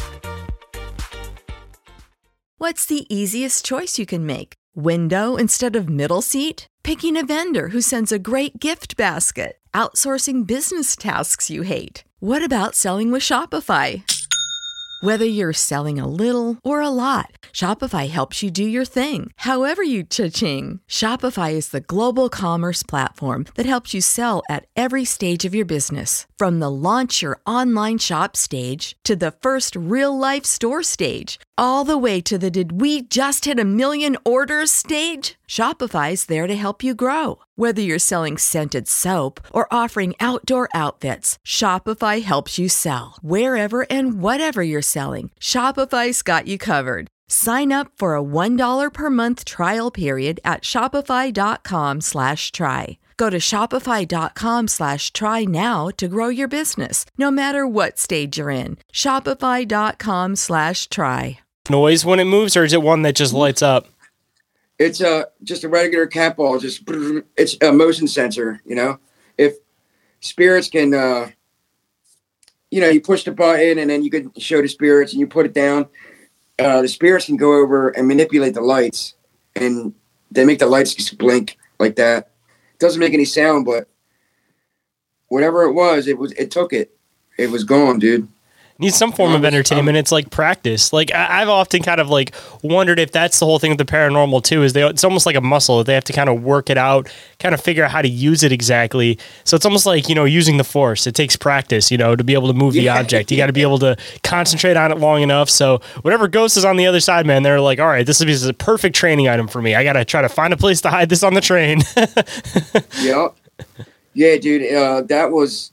What's the easiest choice you can make? Window instead of middle seat? Picking a vendor who sends a great gift basket? Outsourcing business tasks you hate? What about selling with Shopify? Whether you're selling a little or a lot, Shopify helps you do your thing, however you cha-ching. Shopify is the global commerce platform that helps you sell at every stage of your business. From the launch your online shop stage to the first real-life store stage, all the way to the did we just hit a million orders stage. Shopify's there to help you grow. Whether you're selling scented soap or offering outdoor outfits, Shopify helps you sell. Wherever and whatever you're selling, Shopify's got you covered. Sign up for a one dollar per month trial period at shopify.com slash try. Go to shopify.com slash try now to grow your business, no matter what stage you're in. Shopify.com slash try. Noise when it moves, or is it one that just lights up? It's a just a regular cat ball. Just it's a motion sensor. You know, if spirits can, uh, you know, you push the button and then you can show the spirits, and you put it down. Uh, the spirits can go over and manipulate the lights, and they make the lights just blink like that. It doesn't make any sound, but whatever it was, it was it took it. It was gone, dude. Needs some form of entertainment. It's like practice. Like I, I've often kind of like wondered if that's the whole thing with the paranormal too. Is they it's almost like a muscle that they have to kind of work it out, kind of figure out how to use it exactly. So it's almost like, you know, using the force. It takes practice, you know, to be able to move the Yeah. object. You got to be able to concentrate on it long enough. So whatever ghost is on the other side, man, they're like, all right, this is a perfect training item for me. I got to try to find a place to hide this on the train. Yeah, yeah, dude. Uh, that was.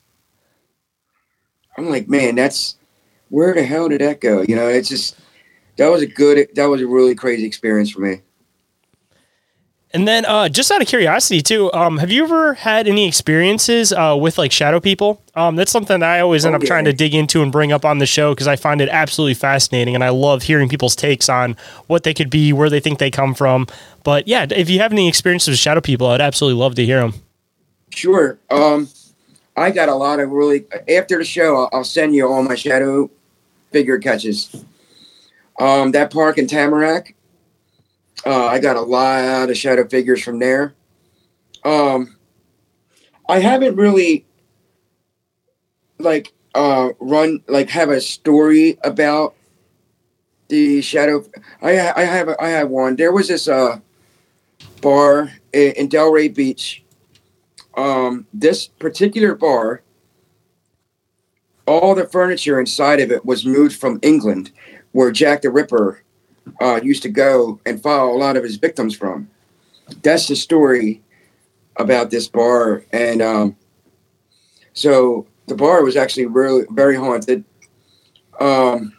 I'm like, man, that's. Where the hell did that go? You know, it's just, that was a good, that was a really crazy experience for me. And then uh, just out of curiosity too, um, have you ever had any experiences uh, with like shadow people? Um, that's something that I always end Oh, up yeah. trying to dig into and bring up on the show because I find it absolutely fascinating and I love hearing people's takes on what they could be, where they think they come from. But yeah, if you have any experiences with shadow people, I'd absolutely love to hear them. Sure. Um, I got a lot of really, after the show, I'll, I'll send you all my shadow figure catches. Um, that park in Tamarack, Uh, I got a lot of shadow figures from there. Um, I haven't really like uh, run like have a story about the shadow. I I have I have one. There was this uh bar in, in Delray Beach. Um, this particular bar, all the furniture inside of it was moved from England, where Jack the Ripper uh, used to go and follow a lot of his victims from. That's the story about this bar. And um, so the bar was actually really very haunted. Um,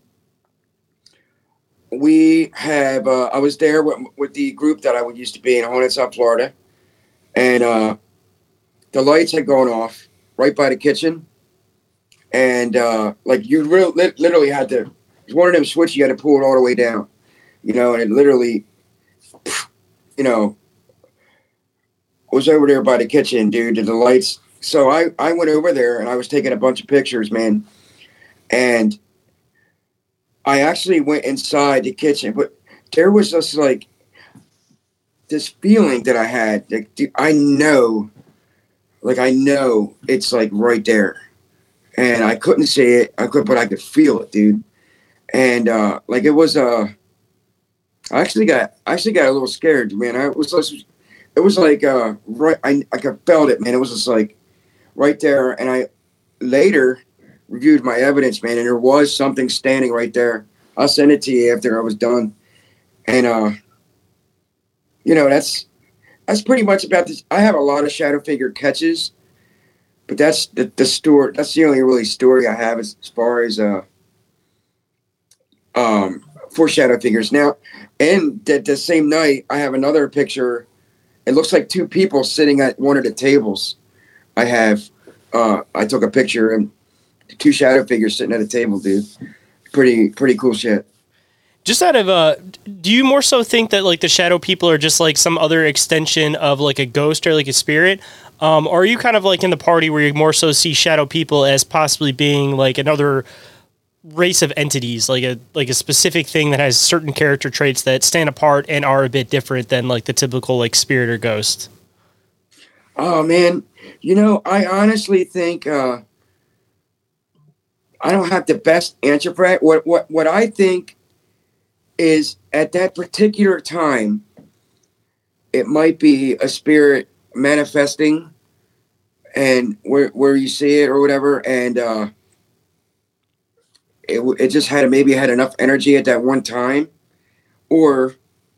we have, uh, I was there with, with the group that I would used to be in Haunted South Florida. And uh, the lights had gone off right by the kitchen. And uh, like you really, literally had to, it was one of them switches, you had to pull it all the way down, you know, and it literally, you know, was over there by the kitchen, dude, to the lights. So I, I went over there and I was taking a bunch of pictures, man. And I actually went inside the kitchen, but there was just like this feeling that I had. Like, dude, I know, like, I know it's like right there. And I couldn't see it. I could, but I could feel it, dude. And uh, like it was, uh, I actually got, I actually got a little scared, man. I was, it was like uh, right. I, I could felt it, man. It was just like right there. And I later reviewed my evidence, man, and there was something standing right there. I'll send it to you after I was done. And uh, you know, that's that's pretty much about this. I have a lot of shadow figure catches. But that's the, the story. That's the only really story I have as, as far as uh, um, for shadow figures. Now, and the, the same night, I have another picture. It looks like two people sitting at one of the tables. I have. Uh, I took a picture and two shadow figures sitting at a table, dude. Pretty, pretty cool shit. Just out of, uh, do you more so think that like the shadow people are just like some other extension of like a ghost or like a spirit? Um, or are you kind of like in the party where you more so see shadow people as possibly being like another race of entities, like a like a specific thing that has certain character traits that stand apart and are a bit different than like the typical like spirit or ghost? Oh man, you know, I honestly think uh, I don't have the best answer for that. What what what I think is at that particular time, it might be a spirit manifesting and where where you see it or whatever, and uh it it just had maybe had enough energy at that one time. Or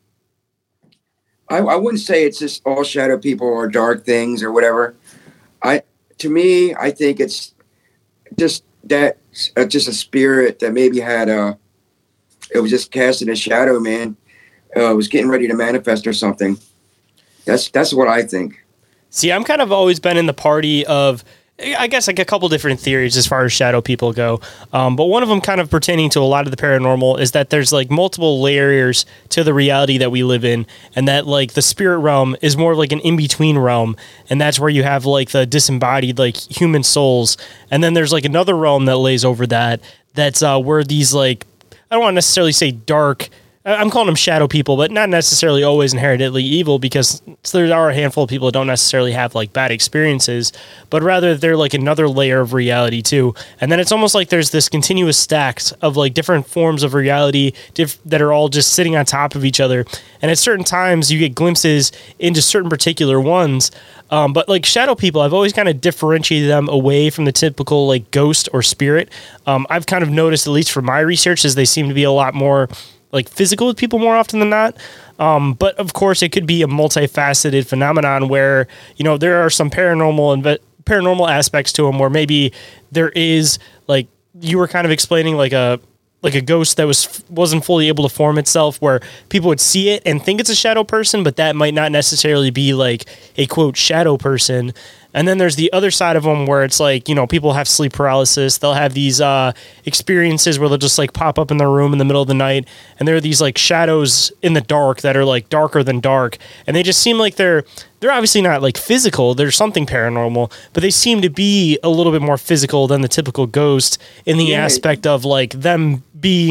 I, I wouldn't say it's just all shadow people or dark things or whatever. I to me I think it's just that uh, just a spirit that maybe had a it was just casting a shadow, man. Uh, was getting ready to manifest or something. That's that's what I think. See, I'm kind of always been in the party of, I guess, like a couple different theories as far as shadow people go. Um, but one of them kind of pertaining to a lot of the paranormal is that there's like multiple layers to the reality that we live in, and that like the spirit realm is more like an in-between realm, and that's where you have like the disembodied like human souls. And then there's like another realm that lays over that, that's uh, where these like, I don't want to necessarily say dark, I'm calling them shadow people, but not necessarily always inherently evil, because there are a handful of people that don't necessarily have like bad experiences, but rather they're like another layer of reality too. And then it's almost like there's this continuous stacks of like different forms of reality diff- that are all just sitting on top of each other. And at certain times you get glimpses into certain particular ones. Um, but like shadow people, I've always kind of differentiated them away from the typical like ghost or spirit. Um, I've kind of noticed, at least from my research, is they seem to be a lot more like physical with people more often than not. Um, but of course it could be a multifaceted phenomenon where, you know, there are some paranormal and paranormal aspects to them where maybe there is, like you were kind of explaining, like a, like a ghost that was, wasn't fully able to form itself, where people would see it and think it's a shadow person, but that might not necessarily be like a quote shadow person. And then there's the other side of them where it's like, you know, people have sleep paralysis. They'll have these uh, experiences where they'll just like pop up in their room in the middle of the night, and there are these like shadows in the dark that are like darker than dark. And they just seem like they're, they're obviously not like physical. There's something paranormal, but they seem to be a little bit more physical than the typical ghost in the Yeah. aspect of like them being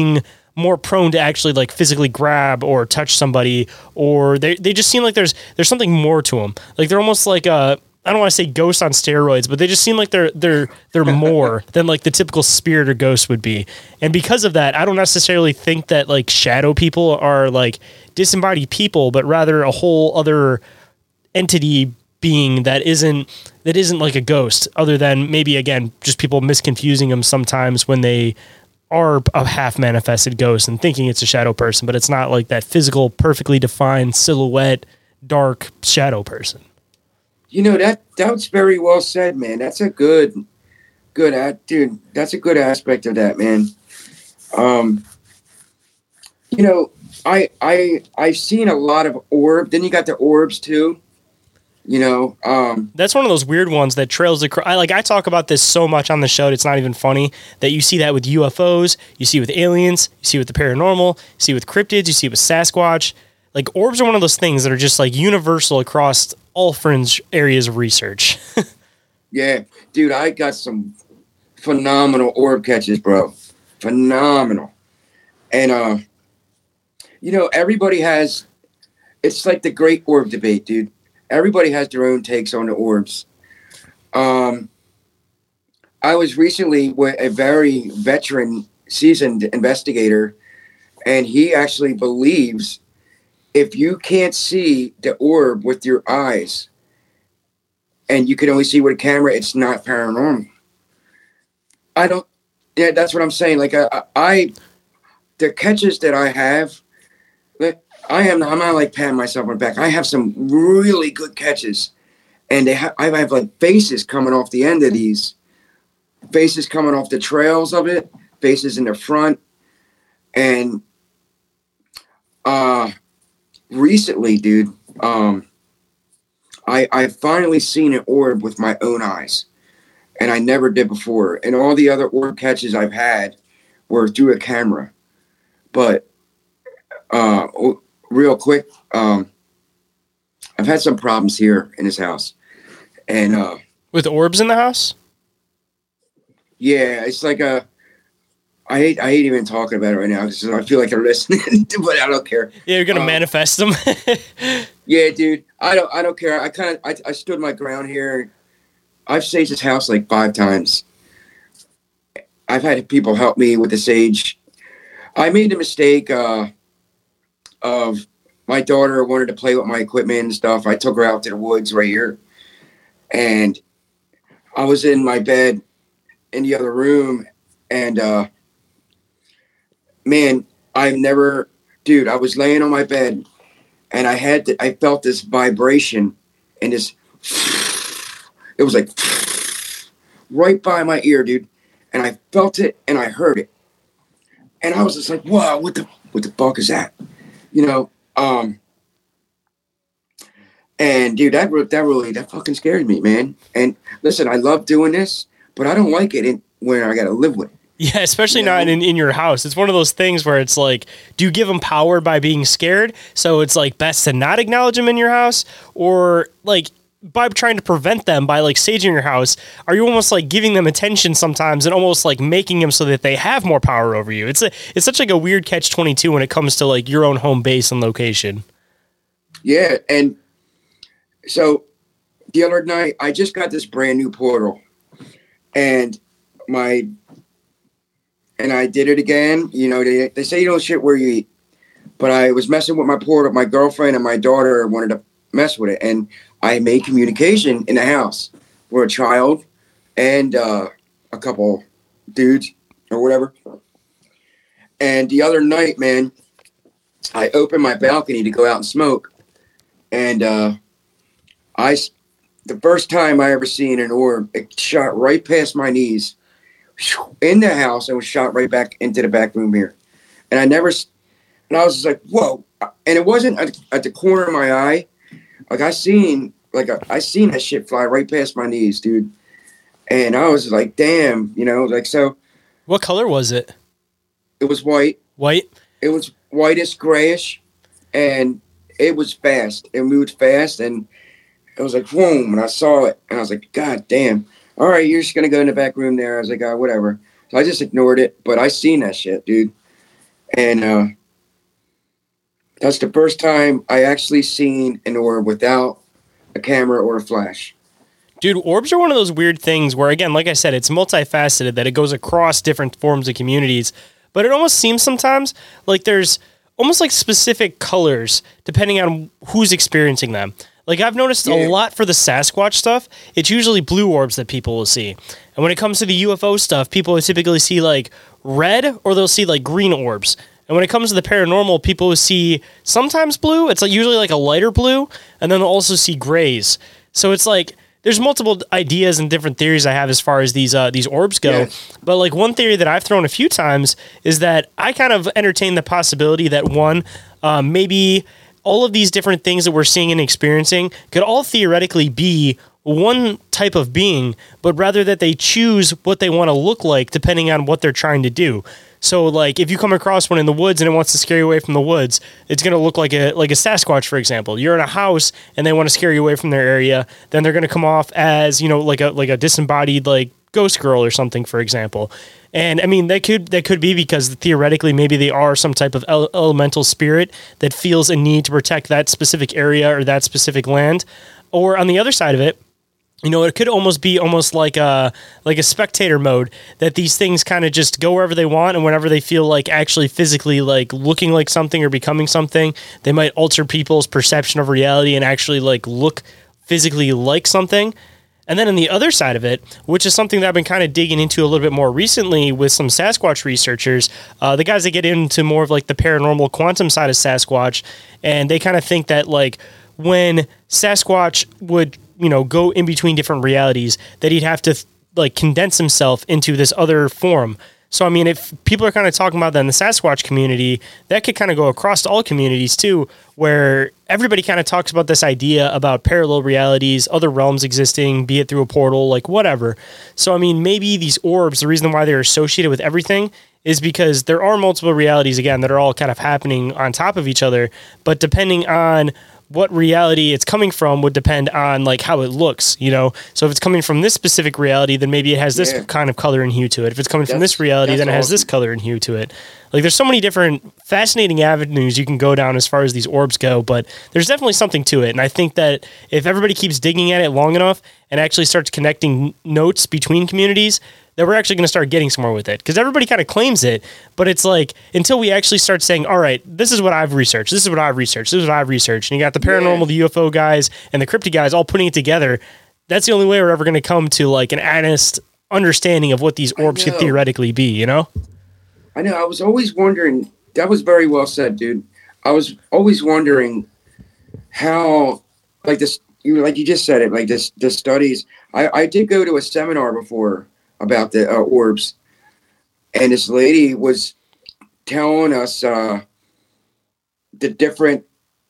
more prone to actually like physically grab or touch somebody, or they they just seem like there's there's something more to them. Like they're almost like a, I don't want to say ghost on steroids, but they just seem like they're they're they're more than like the typical spirit or ghost would be. And because of that, I don't necessarily think that like shadow people are like disembodied people, but rather a whole other entity being that isn't that isn't like a ghost, other than maybe again just people misconfusing them sometimes when they are a half manifested ghost and thinking it's a shadow person, but it's not like that physical, perfectly defined silhouette, dark shadow person. You know, that that's very well said, man. That's a good, good, at, dude, that's a good aspect of that, man. Um, you know, I, I, I've seen a lot of orb. Then you got the orbs too. You know, um, that's one of those weird ones that trails across. I like I talk about this so much on the show. It's not even funny that you see that with U F Os, you see with aliens, you see with the paranormal, you see with cryptids, you see with Sasquatch. Like orbs are one of those things that are just like universal across all fringe areas of research. Yeah, dude, I got some phenomenal orb catches, bro. Phenomenal. And, uh, you know, everybody has, it's like the great orb debate, dude. Everybody has their own takes on the orbs. Um, I was recently with a very veteran, seasoned investigator, and he actually believes if you can't see the orb with your eyes and you can only see with a camera, it's not paranormal. I don't, yeah, that's what I'm saying. Like, I, I the catches that I have, I am, I'm not like patting myself on the back. I have some really good catches, and they ha- I have like faces coming off the end of these, faces coming off the trails of it, faces in the front. And uh, recently, dude, um, I I finally seen an orb with my own eyes, and I never did before. And all the other orb catches I've had were through a camera. But uh, real quick, um, I've had some problems here in this house, and uh, with orbs in the house. Yeah, it's like a. I hate. I hate even talking about it right now because I feel like they're listening, but I don't care. Yeah, you're gonna um, manifest them. Yeah, dude. I don't. I don't care. I kind of. I, I stood my ground here. I've saged this house like five times. I've had people help me with the sage. I made the mistake uh, of my daughter wanted to play with my equipment and stuff. I took her out to the woods right here, and I was in my bed in the other room, and uh, man, I've never, dude. I was laying on my bed, and I had to, I felt this vibration, and this. It was like right by my ear, dude, and I felt it and I heard it. And I was just like, "Wow, what the what the fuck is that?" You know. Um, and dude, that that really that fucking scared me, man. And listen, I love doing this, but I don't like it in, when I got to live with it. Yeah, especially you know? not in, in your house. It's one of those things where it's like, do you give them power by being scared? So it's like best to not acknowledge them in your house, or like by trying to prevent them by like saging your house, are you almost like giving them attention sometimes and almost like making them so that they have more power over you? It's a, it's such like a weird catch twenty-two when it comes to like your own home base and location. Yeah. And so the other night I just got this brand new portal, and my, and I did it again. You know, they, they say you don't shit where you eat, but I was messing with my portal. My girlfriend and my daughter wanted to mess with it, and I made communication in the house with a child and uh, a couple dudes or whatever. And the other night, man, I opened my balcony to go out and smoke. And uh, I, the first time I ever seen an orb, it shot right past my knees in the house and was shot right back into the back room here. And I never, and I was just like, whoa. And it wasn't at, at the corner of my eye. Like I seen, like I, I seen that shit fly right past my knees, dude. And I was like, damn, you know, like, so. What color was it? It was white. White? It was whitish, grayish, and it was fast. It moved fast, and it was like, boom, and I saw it, and I was like, God damn. All right, you're just going to go in the back room there. I was like, oh, whatever. So I just ignored it, but I seen that shit, dude. and uh, that's the first time I actually seen an orb without a camera or a flash. Dude, orbs are one of those weird things where, again, like I said, it's multifaceted, that it goes across different forms of communities. But it almost seems sometimes like there's almost like specific colors depending on who's experiencing them. Like I've noticed yeah. a lot for the Sasquatch stuff, it's usually blue orbs that people will see. And when it comes to the U F O stuff, people will typically see like red or they'll see like green orbs. And when it comes to the paranormal, people will see sometimes blue. It's like usually like a lighter blue. And then they'll also see grays. So it's like there's multiple ideas and different theories I have as far as these uh, these orbs go. Yes. But like one theory that I've thrown a few times is that I kind of entertain the possibility that one, um, maybe all of these different things that we're seeing and experiencing could all theoretically be one type of being, but rather that they choose what they want to look like depending on what they're trying to do. So, like, if you come across one in the woods and it wants to scare you away from the woods, it's going to look like a like a Sasquatch, for example. You're in a house and they want to scare you away from their area, then they're going to come off as, you know, like a like a disembodied like ghost girl or something, for example. And I mean, that could that could be because theoretically maybe they are some type of ele- elemental spirit that feels a need to protect that specific area or that specific land. Or on the other side of it, you know, it could almost be almost like a like a spectator mode, that these things kind of just go wherever they want, and whenever they feel like actually physically like looking like something or becoming something, they might alter people's perception of reality and actually like look physically like something. And then on the other side of it, which is something that I've been kind of digging into a little bit more recently with some Sasquatch researchers, uh, the guys that get into more of like the paranormal quantum side of Sasquatch, and they kind of think that like when Sasquatch would, you know, go in between different realities, that he'd have to like condense himself into this other form. So, I mean, if people are kind of talking about that in the Sasquatch community, that could kind of go across to all communities too, where everybody kind of talks about this idea about parallel realities, other realms existing, be it through a portal, like whatever. So, I mean, maybe these orbs, the reason why they're associated with everything is because there are multiple realities, again, that are all kind of happening on top of each other. But depending on what reality it's coming from would depend on like how it looks, you know? So if it's coming from this specific reality, then maybe it has this yeah. kind of color and hue to it. If it's coming that's, from this reality, then it has awesome. This color and hue to it. Like there's so many different fascinating avenues you can go down as far as these orbs go, but there's definitely something to it. And I think that if everybody keeps digging at it long enough and actually starts connecting notes between communities, that we're actually going to start getting somewhere with it. Because everybody kind of claims it, but it's like, until we actually start saying, all right, this is what I've researched, this is what I've researched, this is what I've researched, and you got the paranormal, yeah. the U F O guys, and the cryptid guys all putting it together, that's the only way we're ever going to come to like an honest understanding of what these orbs could theoretically be, you know? I know, I was always wondering, that was very well said, dude. I was always wondering how, like this, you like you just said it, like this, the studies, I, I did go to a seminar before about the uh, orbs, and this lady was telling us uh, the different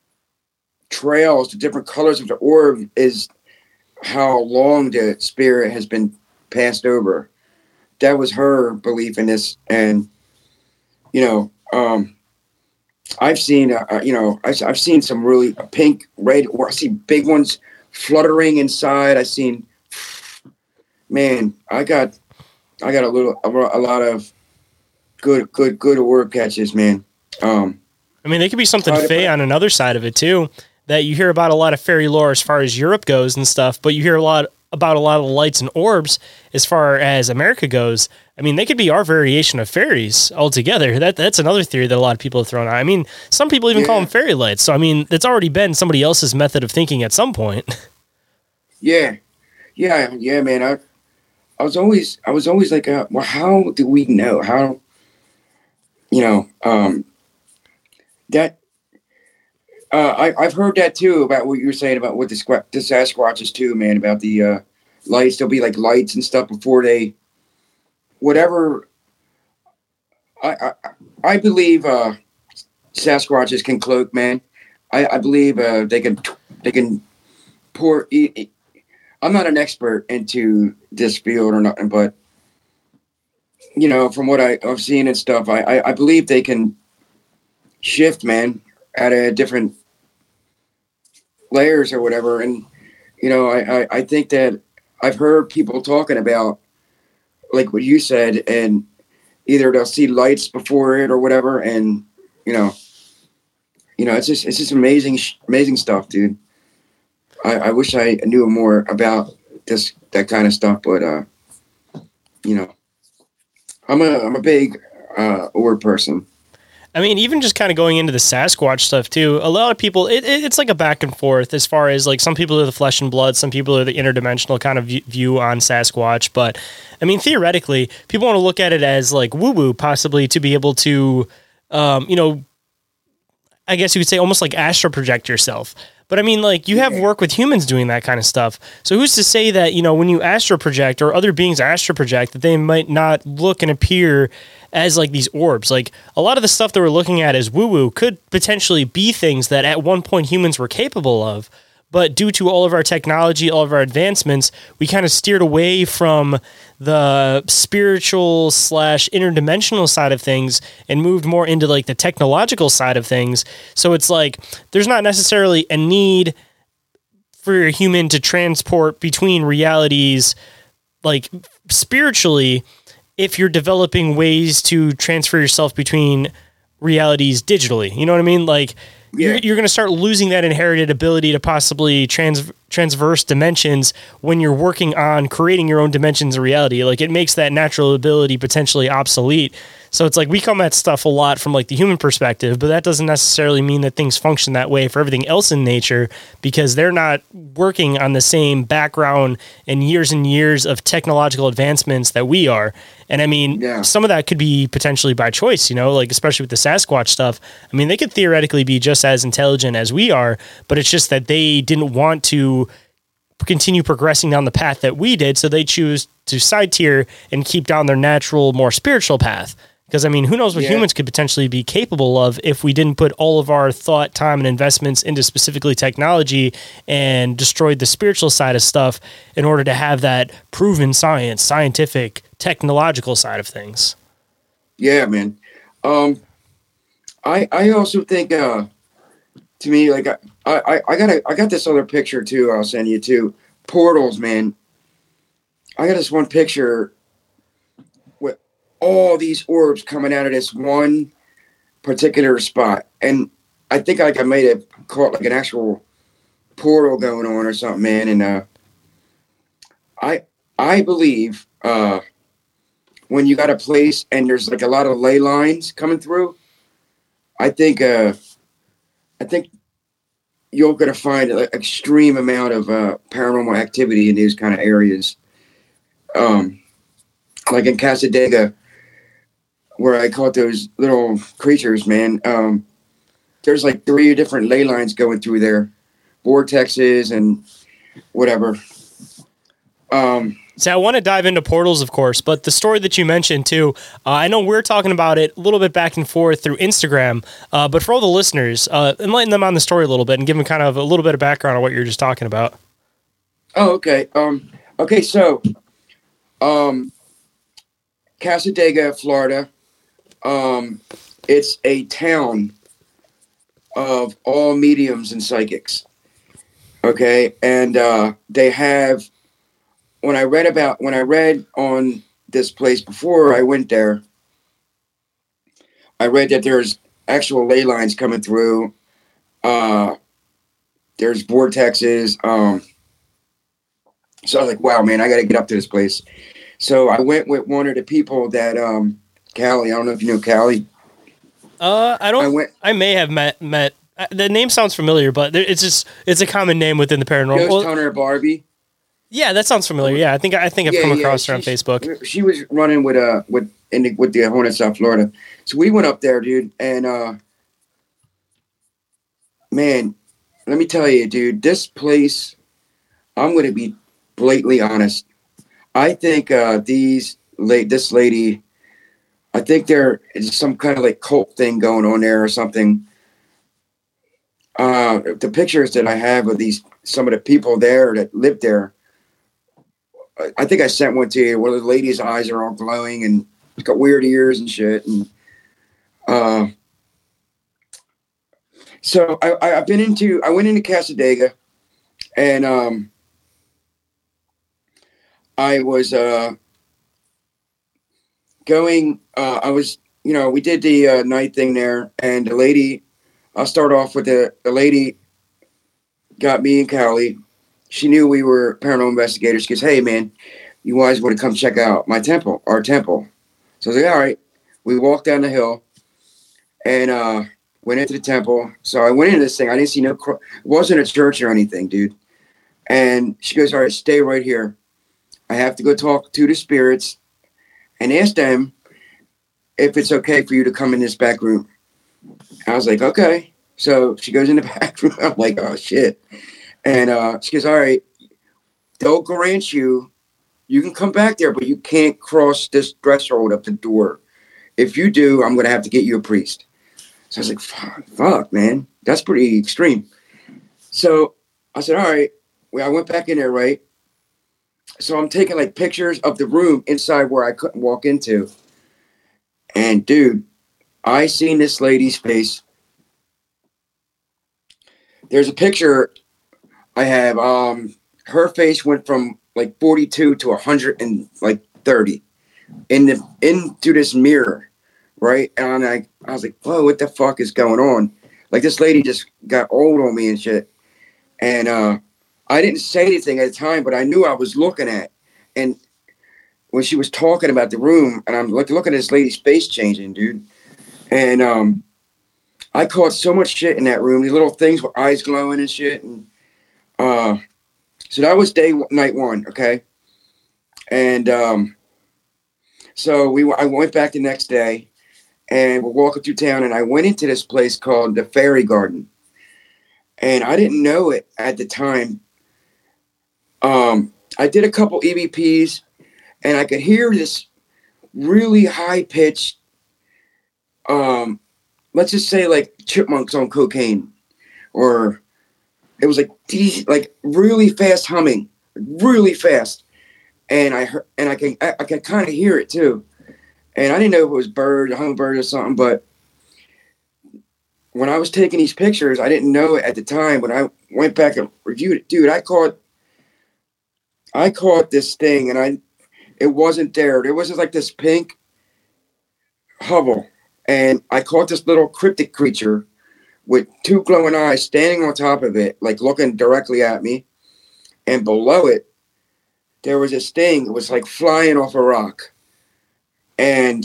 trails, the different colors of the orb is how long the spirit has been passed over. That was her belief in this. And, you know, um, I've seen, uh, you know, I've, I've seen some really pink, red, or I see big ones fluttering inside. I've seen, man, I got, I got a little, a, a lot of good, good, good orb catches, man. Um, I mean, they could be something fey on another side of it too, that you hear about a lot of fairy lore as far as Europe goes and stuff, but you hear a lot about a lot of the lights and orbs as far as America goes. I mean, they could be our variation of fairies altogether. That That's another theory that a lot of people have thrown out. I mean, some people even yeah. call them fairy lights. So, I mean, it's already been somebody else's method of thinking at some point. Yeah. Yeah. Yeah, man. I, I was always, I was always like, uh, well, how do we know? How, you know, um, that, uh, I, I've heard that too about what you were saying about what the, squ- the Sasquatches too, man, about the uh, lights. There'll be like lights and stuff before they, whatever. I, I, I believe uh, Sasquatches can cloak, man. I, I believe uh, they can, they can pour. E- e- I'm not an expert into this field or nothing, but you know, from what I, I've seen and stuff, I, I, I believe they can shift, man, at a different layers or whatever. And you know, I, I, I think that I've heard people talking about like what you said, and either they'll see lights before it or whatever, and you know, you know, it's just it's just amazing, amazing stuff, dude. I, I wish I knew more about this that kind of stuff, but uh, you know, I'm a I'm a big uh, orb person. I mean, even just kind of going into the Sasquatch stuff too, a lot of people, it, it, it's like a back and forth as far as like some people are the flesh and blood, some people are the interdimensional kind of view on Sasquatch. But I mean, theoretically, people want to look at it as like woo woo, possibly to be able to, um, you know, I guess you could say almost like astral project yourself. But I mean, like, you have work with humans doing that kind of stuff. So who's to say that, you know, when you astral project or other beings astral project, that they might not look and appear as like these orbs? Like, a lot of the stuff that we're looking at as woo-woo could potentially be things that at one point humans were capable of. But due to all of our technology, all of our advancements, we kind of steered away from the spiritual slash interdimensional side of things and moved more into like the technological side of things. So it's like there's not necessarily a need for a human to transport between realities like spiritually if you're developing ways to transfer yourself between realities digitally. You know what I mean? Like, You're, you're going to start losing that inherited ability to possibly trans, transverse dimensions when you're working on creating your own dimensions of reality. Like, it makes that natural ability potentially obsolete. So it's like we come at stuff a lot from like the human perspective, but that doesn't necessarily mean that things function that way for everything else in nature, because they're not working on the same background and years and years of technological advancements that we are. And I mean, yeah. some of that could be potentially by choice, you know, like especially with the Sasquatch stuff. I mean, they could theoretically be just as intelligent as we are, but it's just that they didn't want to continue progressing down the path that we did. So they choose to side tier and keep down their natural, more spiritual path. Because, I mean, who knows what yeah. humans could potentially be capable of if we didn't put all of our thought, time, and investments into specifically technology and destroyed the spiritual side of stuff in order to have that proven science, scientific, technological side of things. Yeah, man. Um, I I also think, uh, to me, like, I, I, I, got a, I got this other picture, too, I'll send you, too. Portals, man. I got this one picture all these orbs coming out of this one particular spot. And I think like I made it caught like an actual portal going on or something, man. And uh, I I believe uh, when you got a place and there's like a lot of ley lines coming through, I think uh, I think you're gonna find an extreme amount of uh, paranormal activity in these kind of areas. Um, like in Cassadaga, where I caught those little creatures, man. Um, there's like three different ley lines going through there, vortexes and whatever. Um, so I want to dive into portals, of course, but the story that you mentioned too, uh, I know we're talking about it a little bit back and forth through Instagram, uh, but for all the listeners, uh, enlighten them on the story a little bit and give them kind of a little bit of background on what you're just talking about. Oh, okay. Um, okay. So, um, Cassadaga, Florida. Um, it's a town of all mediums and psychics. Okay. And, uh, they have, when I read about, when I read on this place before I went there, I read that there's actual ley lines coming through. Uh, there's vortexes. Um, so I was like, wow, man, I got to get up to this place. So I went with one of the people that, um, Callie, I don't know if you know Callie. Uh, I don't. I, went, I may have met met. Uh, the name sounds familiar, but it's just it's a common name within the paranormal. Ghost Hunter Barbie. Yeah, that sounds familiar. Yeah, I think I think I've yeah, come yeah, across her on Facebook. She was running with uh with in the, with the Hornet South Florida, so we went up there, dude, and uh, man, let me tell you, dude, this place. I'm going to be blatantly honest. I think uh, these late this lady. I think there is some kind of like cult thing going on there or something. Uh, the pictures that I have of these, some of the people there that live there, I think I sent one to you where the lady's eyes are all glowing and she's got weird ears and shit. And uh, so I, I, I've been into, I went into Cassadaga and um, I was, uh, going, uh, I was, you know, we did the uh, night thing there, and the lady, I'll start off with the, the lady got me and Callie. She knew we were paranormal investigators. She goes, hey, man, you guys want to come check out my temple, our temple. So I was like, all right. We walked down the hill and uh, went into the temple. So I went into this thing. I didn't see no, cro- it wasn't a church or anything, dude. And she goes, all right, stay right here. I have to go talk to the spirits and ask them if it's okay for you to come in this back room. I was like, okay. So she goes in the back room. I'm like, oh, shit. And uh, she goes, all right, they'll grant you, you can come back there, but you can't cross this threshold up the door. If you do, I'm going to have to get you a priest. So I was like, fuck, fuck, man. That's pretty extreme. So I said, all right. Well, I went back in there, right? So I'm taking like pictures of the room inside where I couldn't walk into. And dude, I seen this lady's face. There's a picture I have. Um, her face went from like forty-two to one hundred thirty in the into this mirror, right? And I, I was like, whoa, what the fuck is going on? Like this lady just got old on me and shit. And uh, I didn't say anything at the time, but I knew I was looking at. And when she was talking about the room, and I'm like looking at this lady's face changing, dude. And um, I caught so much shit in that room. These little things with eyes glowing and shit. And uh, so that was day night one, okay. And um, so we I went back the next day, and we're walking through town, and I went into this place called the Fairy Garden, and I didn't know it at the time. Um, I did a couple E V Ps, and I could hear this really high pitched. Um, let's just say like chipmunks on cocaine, or it was like like really fast humming, really fast, and I heard, and I can I, I could kind of hear it too, and I didn't know if it was bird, a hummingbird, or something. But when I was taking these pictures, I didn't know it at the time. When I went back and reviewed it, dude, I caught I caught this thing, and I it wasn't there. There was just like this pink hovel. And I caught this little cryptic creature with two glowing eyes standing on top of it, like looking directly at me. And below it, there was this thing that was like flying off a rock. And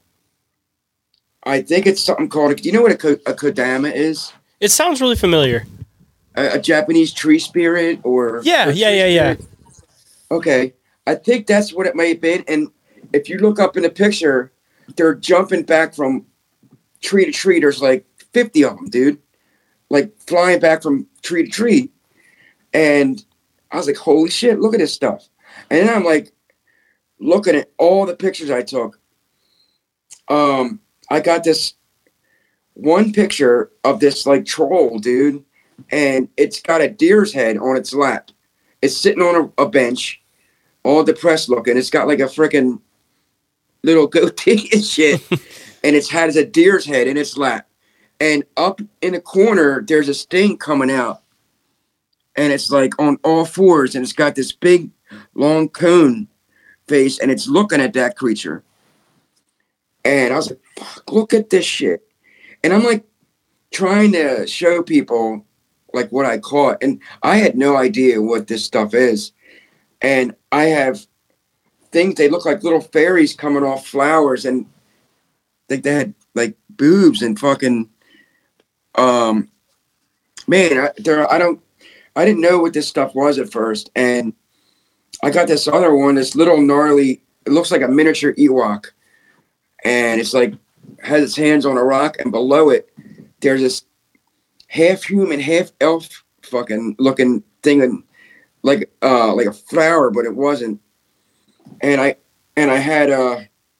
I think it's something called, do you know what a, a kodama is? It sounds really familiar. A, a Japanese tree spirit or... Yeah, yeah, yeah, yeah. Okay. I think that's what it may have been. And if you look up in the picture... they're jumping back from tree to tree. There's like fifty of them, dude. Like flying back from tree to tree. And I was like, holy shit, look at this stuff. And then I'm like, looking at all the pictures I took. Um, I got this one picture of this like troll, dude. And it's got a deer's head on its lap. It's sitting on a, a bench, all depressed looking. It's got like a freaking little goatee and shit, and it's has a deer's head in its lap, and up in the corner there's a sting coming out, and it's like on all fours, and it's got this big long cone face, and it's looking at that creature. And I was like, fuck, look at this shit. And I'm like trying to show people like what I caught, and I had no idea what this stuff is. And I have things, they look like little fairies coming off flowers, and I think they had like boobs and fucking um man I, there I don't I didn't know what this stuff was at first. And I got this other one, this little gnarly, it looks like a miniature Ewok, and it's like has its hands on a rock, and below it there's this half human half elf fucking looking thing, and like uh like a flower, but it wasn't. And I and I had uh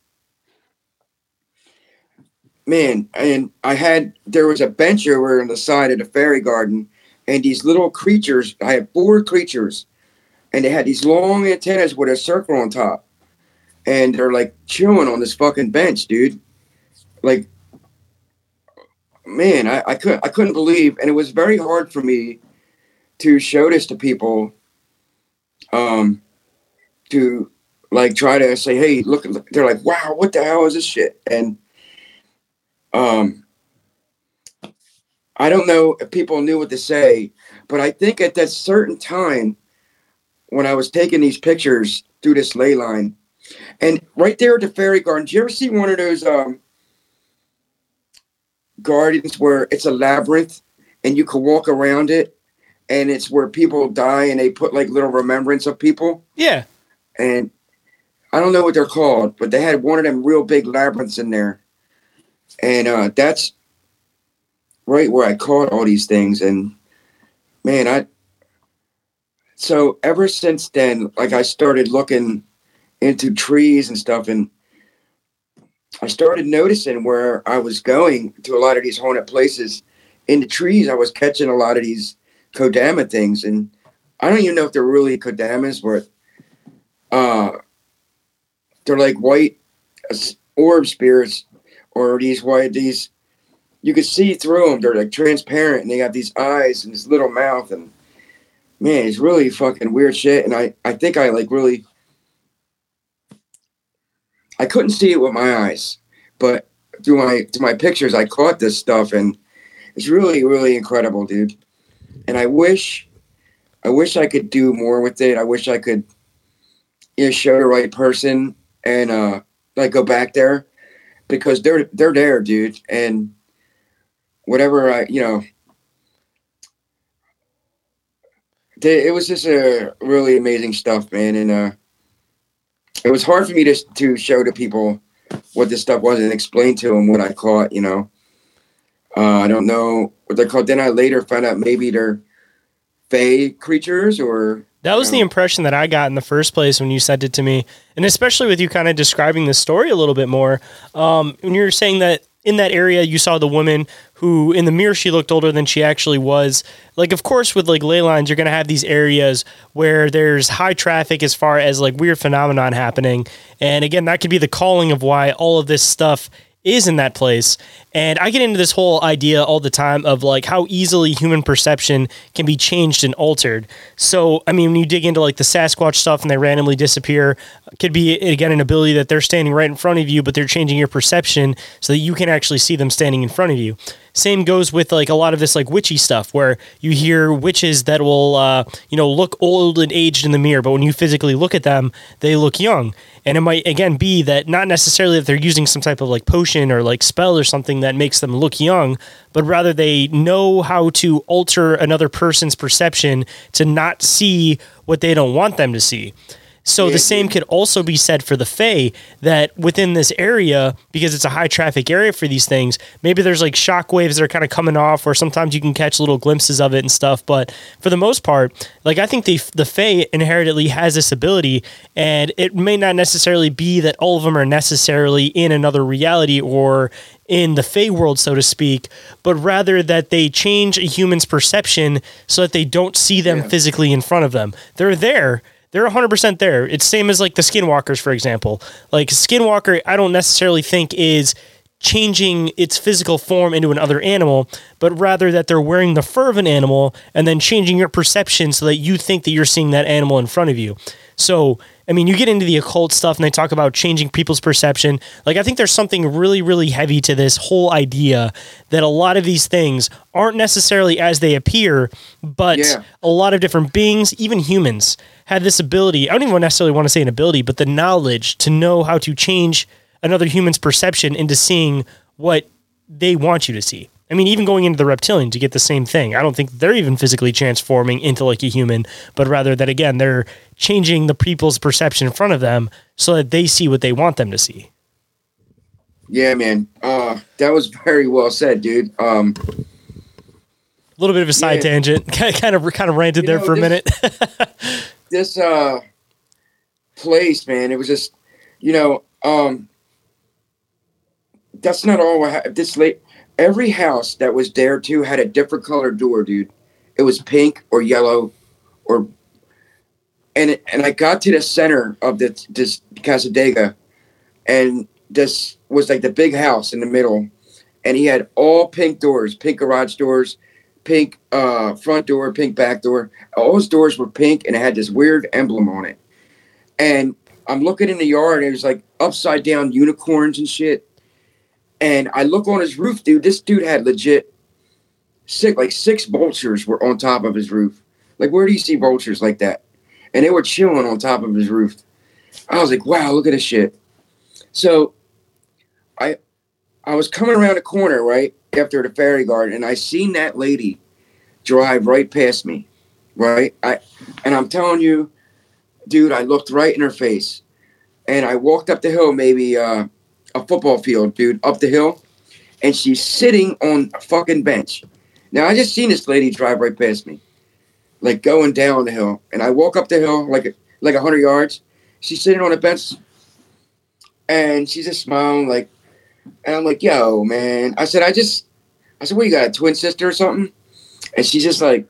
man, and I had there was a bench over on the side of the fairy garden, and these little creatures, I had four creatures, and they had these long antennas with a circle on top. And they're like chilling on this fucking bench, dude. Like man, I, I couldn't I couldn't believe, and it was very hard for me to show this to people. Um to like try to say, hey, look, look, they're like, wow, what the hell is this shit? And um, I don't know if people knew what to say, but I think at that certain time when I was taking these pictures through this ley line, and right there at the fairy garden, do you ever see one of those um, gardens where it's a labyrinth and you can walk around it, and it's where people die and they put like little remembrance of people? Yeah. And I don't know what they're called, but they had one of them real big labyrinths in there. And uh, that's right where I caught all these things. And man, I, so ever since then, like I started looking into trees and stuff, and I started noticing where I was going to a lot of these haunted places. In the trees, I was catching a lot of these Kodama things. And I don't even know if they're really Kodamas, but uh, they're like white orb spirits, or these white, these, you could see through them. They're like transparent, and they got these eyes and this little mouth. And man, it's really fucking weird shit. And I, I think I like really, I couldn't see it with my eyes, but through my, through my pictures, I caught this stuff, and it's really, really incredible, dude. And I wish, I wish I could do more with it. I wish I could, you know, show the right person and uh like go back there, because they're they're there, dude. And whatever I, you know, they, it was just a really amazing stuff, man. And uh it was hard for me to to show to people what this stuff was and explain to them what I caught, you know. Uh, I don't know what they're called. Then I later found out maybe they're fae creatures, or that was the impression that I got in the first place when you sent it to me. And especially with you kind of describing the story a little bit more. Um, when you were saying that in that area, you saw the woman who in the mirror, she looked older than she actually was. Like, of course, with like ley lines, you're going to have these areas where there's high traffic as far as like weird phenomenon happening. And again, that could be the calling of why all of this stuff is in that place. And I get into this whole idea all the time of like how easily human perception can be changed and altered. So, I mean, when you dig into like the Sasquatch stuff and they randomly disappear, it could be, again, an ability that they're standing right in front of you, but they're changing your perception so that you can actually see them standing in front of you. Same goes with like a lot of this like witchy stuff where you hear witches that will, uh, you know, look old and aged in the mirror, but when you physically look at them, they look young. And it might, again, be that not necessarily that they're using some type of like potion or like spell or something that makes them look young, but rather they know how to alter another person's perception to not see what they don't want them to see. So the same could also be said for the Fae, that within this area, because it's a high traffic area for these things, maybe there's like shock waves that are kind of coming off, or sometimes you can catch little glimpses of it and stuff. But for the most part, like I think the the Fae inherently has this ability, and it may not necessarily be that all of them are necessarily in another reality or in the Fae world, so to speak, but rather that they change a human's perception so that they don't see them yeah. physically in front of them. They're there. They're one hundred percent there. It's same as like the skinwalkers, for example. Like skinwalker, I don't necessarily think is changing its physical form into another animal, but rather that they're wearing the fur of an animal and then changing your perception so that you think that you're seeing that animal in front of you. So, I mean, you get into the occult stuff and they talk about changing people's perception. Like, I think there's something really, really heavy to this whole idea that a lot of these things aren't necessarily as they appear, but yeah. a lot of different beings, even humans, have this ability. I don't even necessarily want to say an ability, but the knowledge to know how to change another human's perception into seeing what they want you to see. I mean, even going into the reptilian to get the same thing. I don't think they're even physically transforming into like a human, but rather that, again, they're changing the people's perception in front of them so that they see what they want them to see. Yeah, man. Uh, that was very well said, dude. Um, a little bit of a side yeah. tangent. kind of kind of ranted you there know, for a this, minute. this uh, place, man, it was just, you know, um, that's not all I have. This late. Every house that was there too had a different colored door, dude. It was pink or yellow, or and it, and I got to the center of this this Casadega, and this was like the big house in the middle, and he had all pink doors, pink garage doors, pink uh, front door, pink back door. All his doors were pink, and it had this weird emblem on it. And I'm looking in the yard, and it was like upside down unicorns and shit. And I look on his roof, dude. This dude had legit six, like six vultures were on top of his roof. Like, where do you see vultures like that? And they were chilling on top of his roof. I was like, wow, look at this shit. So I I was coming around the corner, right, after the fairy garden, and I seen that lady drive right past me, right? I and I'm telling you, dude, I looked right in her face. And I walked up the hill, maybe uh, a football field, dude, up the hill, and she's sitting on a fucking bench. Now, I just seen this lady drive right past me, like going down the hill. And I walk up the hill like like one hundred yards. She's sitting on a bench, and she's just smiling, like, and I'm like, yo, man. I said, I just, I said, what, you got a twin sister or something? And she's just like,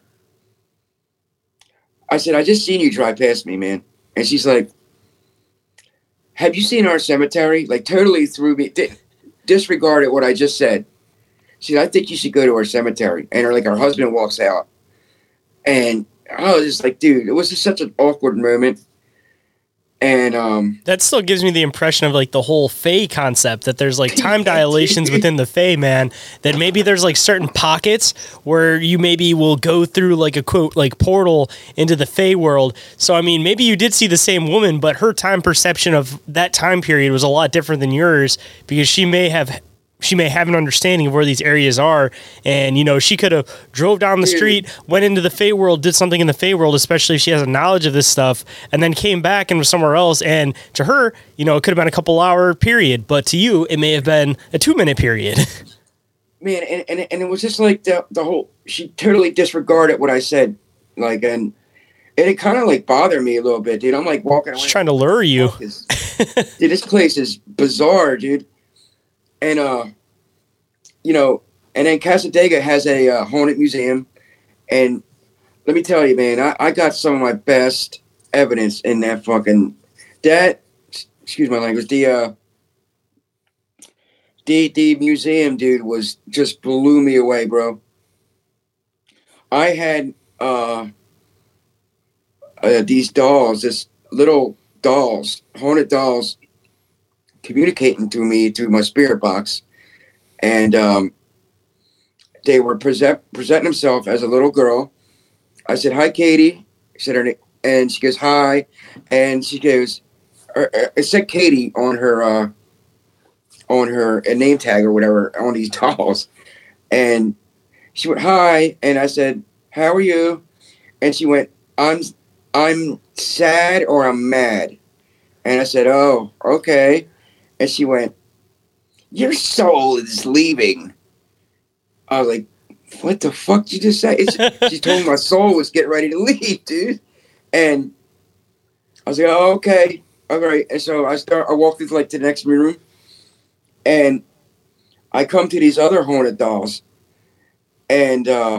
I said, I just seen you drive past me, man. And she's like, have you seen our cemetery? Like, totally threw me, di- disregarded what I just said. She said, I think you should go to our cemetery. And her, like, her husband walks out. And I was just like, dude, it was just such an awkward moment. And um, that still gives me the impression of like the whole Fae concept, that there's like time dilations within the Fae, man, that maybe there's like certain pockets where you maybe will go through like a quote, like portal into the Fae world. So, I mean, maybe you did see the same woman, but her time perception of that time period was a lot different than yours, because she may have She may have an understanding of where these areas are. And, you know, she could have drove down the street, went into the Fae world, did something in the Fae world, especially if she has a knowledge of this stuff, and then came back and was somewhere else. And to her, you know, it could have been a couple hour period, but to you, it may have been a two minute period. Man, and, and, and it was just like the, the whole, she totally disregarded what I said. Like, and, and it kind of like bothered me a little bit, dude. I'm like walking around. She's trying to lure you. Dude, this place is bizarre, dude. And, uh, you know, and then Cassadaga has a uh, haunted museum. And let me tell you, man, I, I got some of my best evidence in that fucking, that, excuse my language, the, uh, the, the museum, dude, was just blew me away, bro. I had uh, uh, these dolls, this little dolls, haunted dolls, communicating to me through my spirit box, and um, they were present presenting themselves as a little girl. I said, "Hi, Katie." I said her name, and she goes, "Hi," and she goes, uh, "It said Katie on her uh, on her a name tag or whatever on these dolls," and she went, "Hi," and I said, "How are you?" And she went, "I'm I'm sad or I'm mad," and I said, "Oh, okay." And she went, "Your soul is leaving." I was like, "What the fuck did you just say?" It's, she told me my soul was getting ready to leave, dude. And I was like, "Oh, okay, all right." And so I start. I walked into like to the next room, and I come to these other haunted dolls, and uh,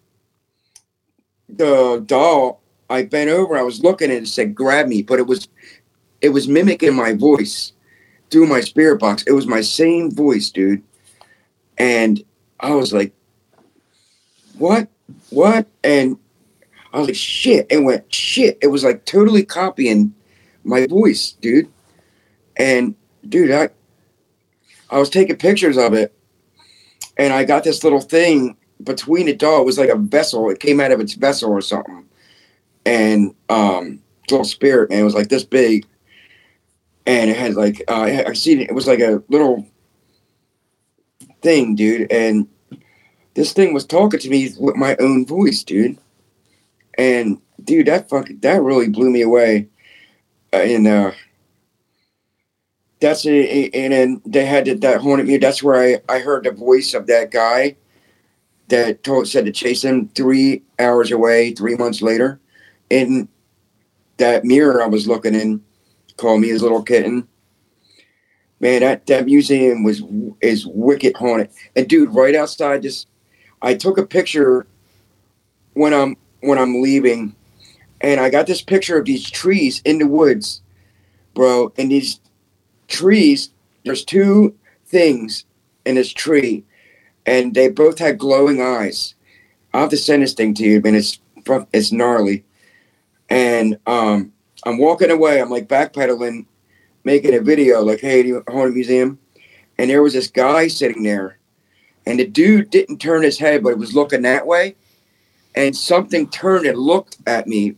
the doll, I bent over. I was looking and it said, "Grab me," but it was, it was mimicking my voice through my spirit box. It was my same voice, dude. And I was like, what? What? And I was like, shit. And went, shit. It was like totally copying my voice, dude. And dude, I, I was taking pictures of it. And I got this little thing between the doll. It was like a vessel. It came out of its vessel or something. And um, little spirit, man, it was like this big. And it had like, uh, I seen it, it was like a little thing, dude. And this thing was talking to me with my own voice, dude. And dude, that fucking, that really blew me away. Uh, and uh, that's it. And then they had that, that haunted me. That's where I, I heard the voice of that guy that told, said to chase him three hours away, three months later. In that mirror I was looking in, called me his little kitten. Man, that, that museum was is wicked haunted. And dude, right outside this, I took a picture when I'm when I'm leaving, and I got this picture of these trees in the woods, bro. And these trees, there's two things in this tree, and they both had glowing eyes. I'll have to send this thing to you, man. It's it's gnarly. And um, I'm walking away. I'm like backpedaling, making a video like, hey, do you Haunted Museum? And there was this guy sitting there. And the dude didn't turn his head, but it was looking that way. And something turned and looked at me.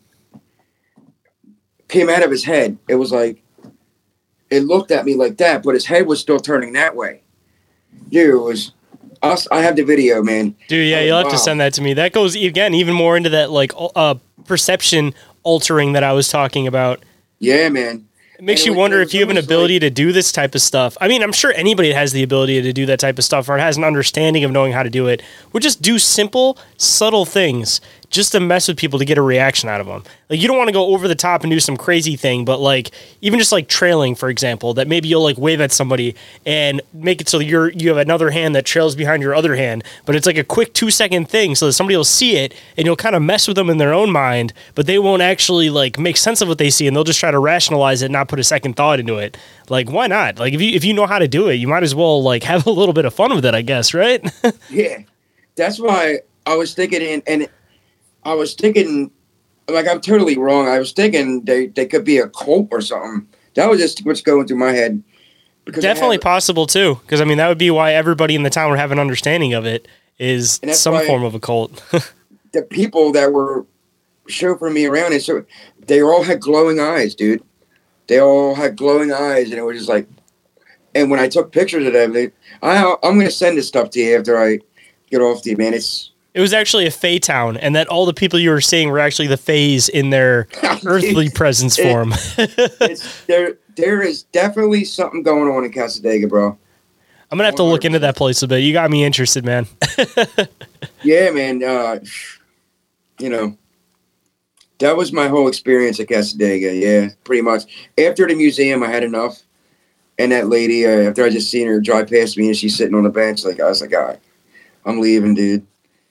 Came out of his head. It was like, it looked at me like that, but his head was still turning that way. Dude, it was, I have the video, man. Dude, yeah, you'll have wow. to send that to me. That goes, again, even more into that, like, uh, perception altering that I was talking about. Yeah, man. It makes and you it was, wonder if you have an ability like, to do this type of stuff. I mean, I'm sure anybody that has the ability to do that type of stuff or has an understanding of knowing how to do it would just do simple, subtle things just to mess with people to get a reaction out of them. Like, you don't want to go over the top and do some crazy thing, but like, even just like trailing, for example, that maybe you'll like wave at somebody and make it so you're, you have another hand that trails behind your other hand, but it's like a quick two second thing so that somebody will see it and you'll kind of mess with them in their own mind, but they won't actually like make sense of what they see and they'll just try to rationalize it and not put a second thought into it. Like, why not? Like, if you, if you know how to do it, you might as well like have a little bit of fun with it, I guess, right? Yeah. That's why I was thinking, and, and I was thinking, like, I'm totally wrong. I was thinking they, they could be a cult or something. That was just what's going through my head. Because Definitely have, possible, too. Because, I mean, that would be why everybody in the town would have an understanding of it, is some form of a cult. The people that were chauffeuring me around, and so they all had glowing eyes, dude. They all had glowing eyes, and it was just like, and when I took pictures of them, they, I, I'm going to send this stuff to you after I get off to you, man. It's... It was actually a Fae town, and that all the people you were seeing were actually the Faes in their earthly presence it, form. it's, there, there is definitely something going on in Cassadaga, bro. I'm going to have to look into that place a bit. You got me interested, man. Yeah, man. Uh, you know, that was my whole experience at Cassadaga, yeah, pretty much. After the museum, I had enough. And that lady, uh, after I just seen her drive past me and she's sitting on the bench, like, I was like, all right, I'm leaving, dude.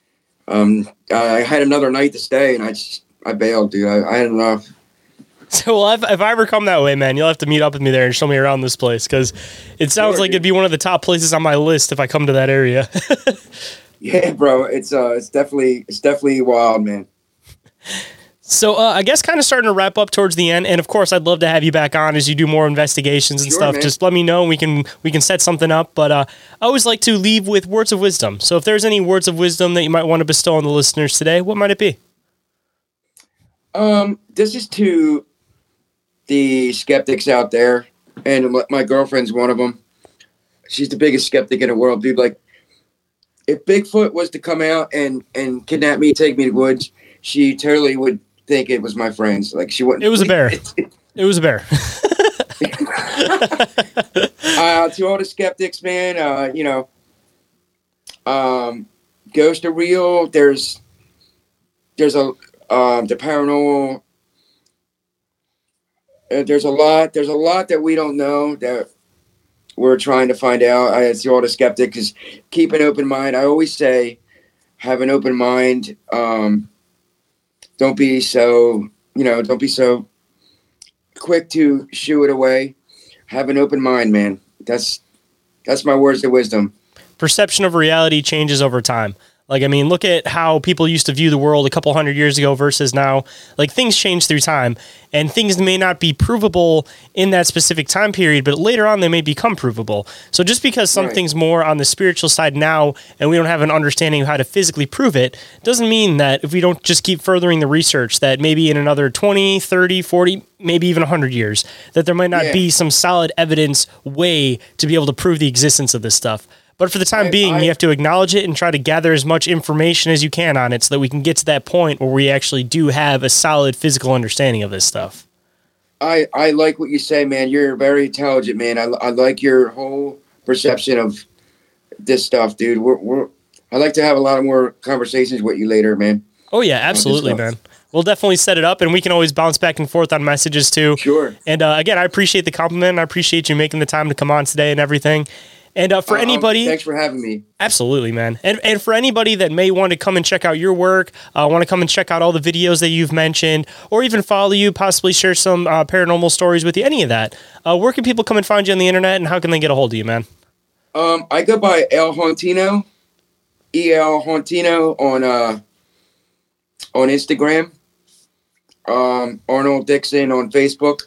Um, I had another night to stay, and I just, I bailed, dude. I, I had enough. So, well, if, if I ever come that way, man, you'll have to meet up with me there and show me around this place, because it sounds sure, like dude. It'd be one of the top places on my list if I come to that area. Yeah, bro, it's uh, it's definitely, it's definitely wild, man. So, uh, I guess kind of starting to wrap up towards the end, and of course, I'd love to have you back on as you do more investigations and sure, stuff. Man. Just let me know, and we can we can set something up. But uh, I always like to leave with words of wisdom. So, if there's any words of wisdom that you might want to bestow on the listeners today, what might it be? Um, this is to the skeptics out there, and my girlfriend's one of them. She's the biggest skeptic in the world, dude. Like, if Bigfoot was to come out and and kidnap me, take me to the woods, she totally would think it was my friends. Like, she wouldn't. It was a bear. It was a bear. uh, to all the skeptics, man, uh, you know, um, ghosts are real. There's, there's a, um, the paranormal. Uh, there's a lot. There's a lot that we don't know that we're trying to find out. I to all the skeptics, keep an open mind. I always say, have an open mind. Um, Don't be so, you know, don't be so quick to shoo it away. Have an open mind, man. That's that's my words of wisdom. Perception of reality changes over time. Like, I mean, look at how people used to view the world a couple hundred years ago versus now. Like, things change through time, and things may not be provable in that specific time period, but later on they may become provable. So just because something's right. more on the spiritual side now, and we don't have an understanding of how to physically prove it, doesn't mean that if we don't just keep furthering the research, that maybe in another twenty, thirty, forty, maybe even one hundred years, that there might not yeah. be some solid evidence way to be able to prove the existence of this stuff. But for the time I, being, I, you have to acknowledge it and try to gather as much information as you can on it so that we can get to that point where we actually do have a solid physical understanding of this stuff. I, I like what you say, man. You're very intelligent, man. I, I like your whole perception of this stuff, dude. We're, we're, I'd like to have a lot of more conversations with you later, man. Oh, yeah, absolutely, man. We'll definitely set it up, and we can always bounce back and forth on messages, too. Sure. And, uh, again, I appreciate the compliment. I appreciate you making the time to come on today and everything. And uh, for uh, anybody, thanks for having me. Absolutely, man. And and for anybody that may want to come and check out your work, uh, want to come and check out all the videos that you've mentioned, or even follow you, possibly share some uh, paranormal stories with you, any of that, uh, where can people come and find you on the internet, and how can they get a hold of you, man? Um, I go by El Hauntino, E L Hauntino on uh on Instagram, um, Arnold Dixon on Facebook.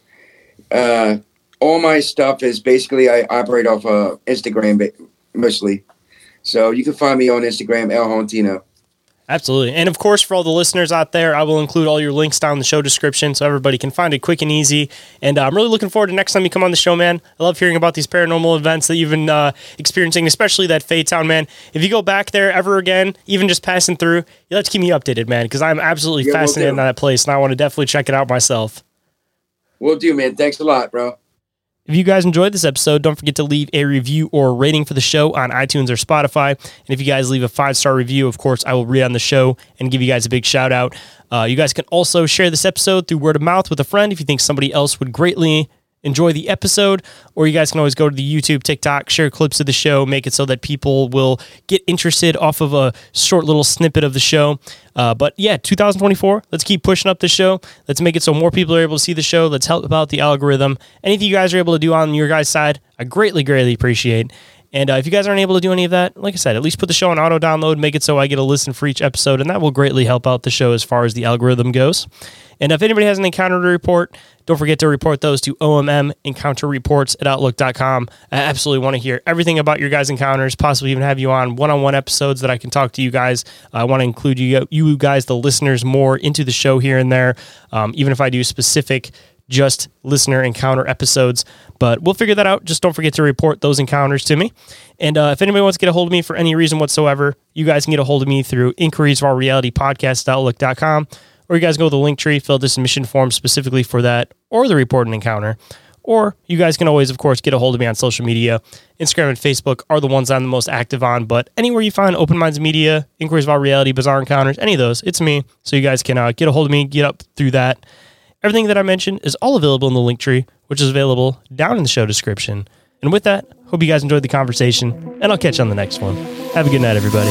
Uh, all my stuff is basically I operate off uh, Instagram mostly. So you can find me on Instagram, El Hontino. Absolutely. And of course, for all the listeners out there, I will include all your links down in the show description so everybody can find it quick and easy. And uh, I'm really looking forward to next time you come on the show, man. I love hearing about these paranormal events that you've been uh, experiencing, especially that Faetown, man. If you go back there ever again, even just passing through, you'll have to keep me updated, man, because I'm absolutely yeah, fascinated we'll in that place, and I want to definitely check it out myself. Will do, man. Thanks a lot, bro. If you guys enjoyed this episode, don't forget to leave a review or a rating for the show on iTunes or Spotify. And if you guys leave a five-star review, of course, I will read on the show and give you guys a big shout-out. Uh, you guys can also share this episode through word of mouth with a friend if you think somebody else would greatly enjoy the episode, or you guys can always go to the YouTube, TikTok, share clips of the show, make it so that people will get interested off of a short little snippet of the show. Uh, but yeah, two thousand twenty-four, let's keep pushing up the show. Let's make it so more people are able to see the show. Let's help out the algorithm. Anything you guys are able to do on your guys' side, I greatly, greatly appreciate. And uh, if you guys aren't able to do any of that, like I said, at least put the show on auto download, make it so I get a listen for each episode, and that will greatly help out the show as far as the algorithm goes. And if anybody has an encounter to report, don't forget to report those to O M M encounter reports at outlook dot com. I absolutely want to hear everything about your guys' encounters, possibly even have you on one-on-one episodes that I can talk to you guys. I want to include you, you guys, the listeners, more into the show here and there, um, even if I do specific just listener encounter episodes, but we'll figure that out. Just don't forget to report those encounters to me. And uh, if anybody wants to get a hold of me for any reason whatsoever, you guys can get a hold of me through inquiries of our reality podcast at outlook dot com, or you guys go to the link tree, fill this submission form specifically for that, or the report an encounter. Or you guys can always, of course, get a hold of me on social media. Instagram and Facebook are the ones I'm the most active on, but anywhere you find Open Minds Media, Inquiries of Our Reality, Bizarre Encounters, any of those, it's me. So you guys can uh, get a hold of me, get up through that. Everything that I mentioned is all available in the link tree, which is available down in the show description. And with that, hope you guys enjoyed the conversation, and I'll catch you on the next one. Have a good night, everybody.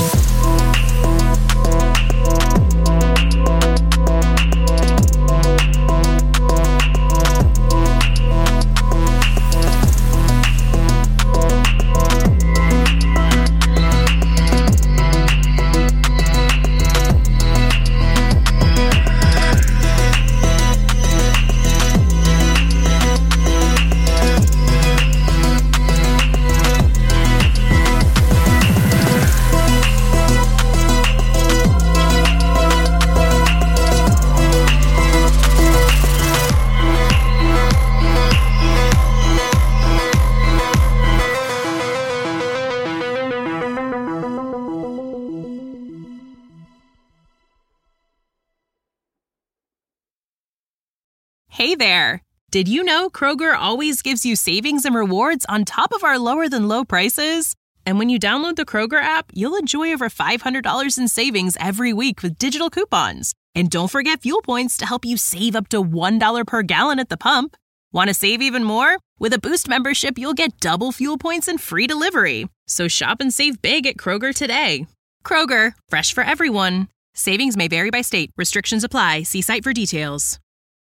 Hey there! Did you know Kroger always gives you savings and rewards on top of our lower-than-low prices? And when you download the Kroger app, you'll enjoy over five hundred dollars in savings every week with digital coupons. And don't forget fuel points to help you save up to one dollar per gallon at the pump. Want to save even more? With a Boost membership, you'll get double fuel points and free delivery. So shop and save big at Kroger today. Kroger, fresh for everyone. Savings may vary by state. Restrictions apply. See site for details.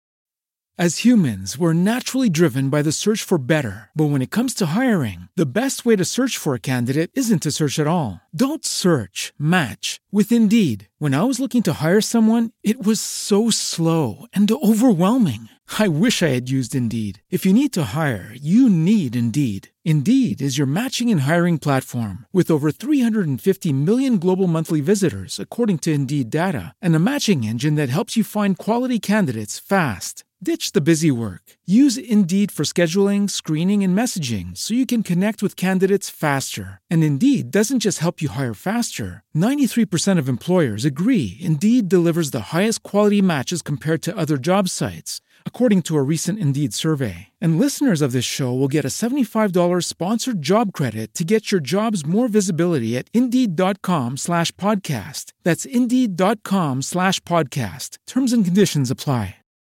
As humans, we're naturally driven by the search for better. But when it comes to hiring, the best way to search for a candidate isn't to search at all. Don't search, match with Indeed. When I was looking to hire someone, it was so slow and overwhelming. I wish I had used Indeed. If you need to hire, you need Indeed. Indeed is your matching and hiring platform with over three hundred fifty million global monthly visitors, according to Indeed data, and a matching engine that helps you find quality candidates fast. Ditch the busy work. Use Indeed for scheduling, screening, and messaging so you can connect with candidates faster. And Indeed doesn't just help you hire faster. ninety-three percent of employers agree Indeed delivers the highest quality matches compared to other job sites, according to a recent Indeed survey. And listeners of this show will get a seventy-five dollars sponsored job credit to get your jobs more visibility at Indeed.com slash podcast. That's Indeed.com slash podcast. Terms and conditions apply.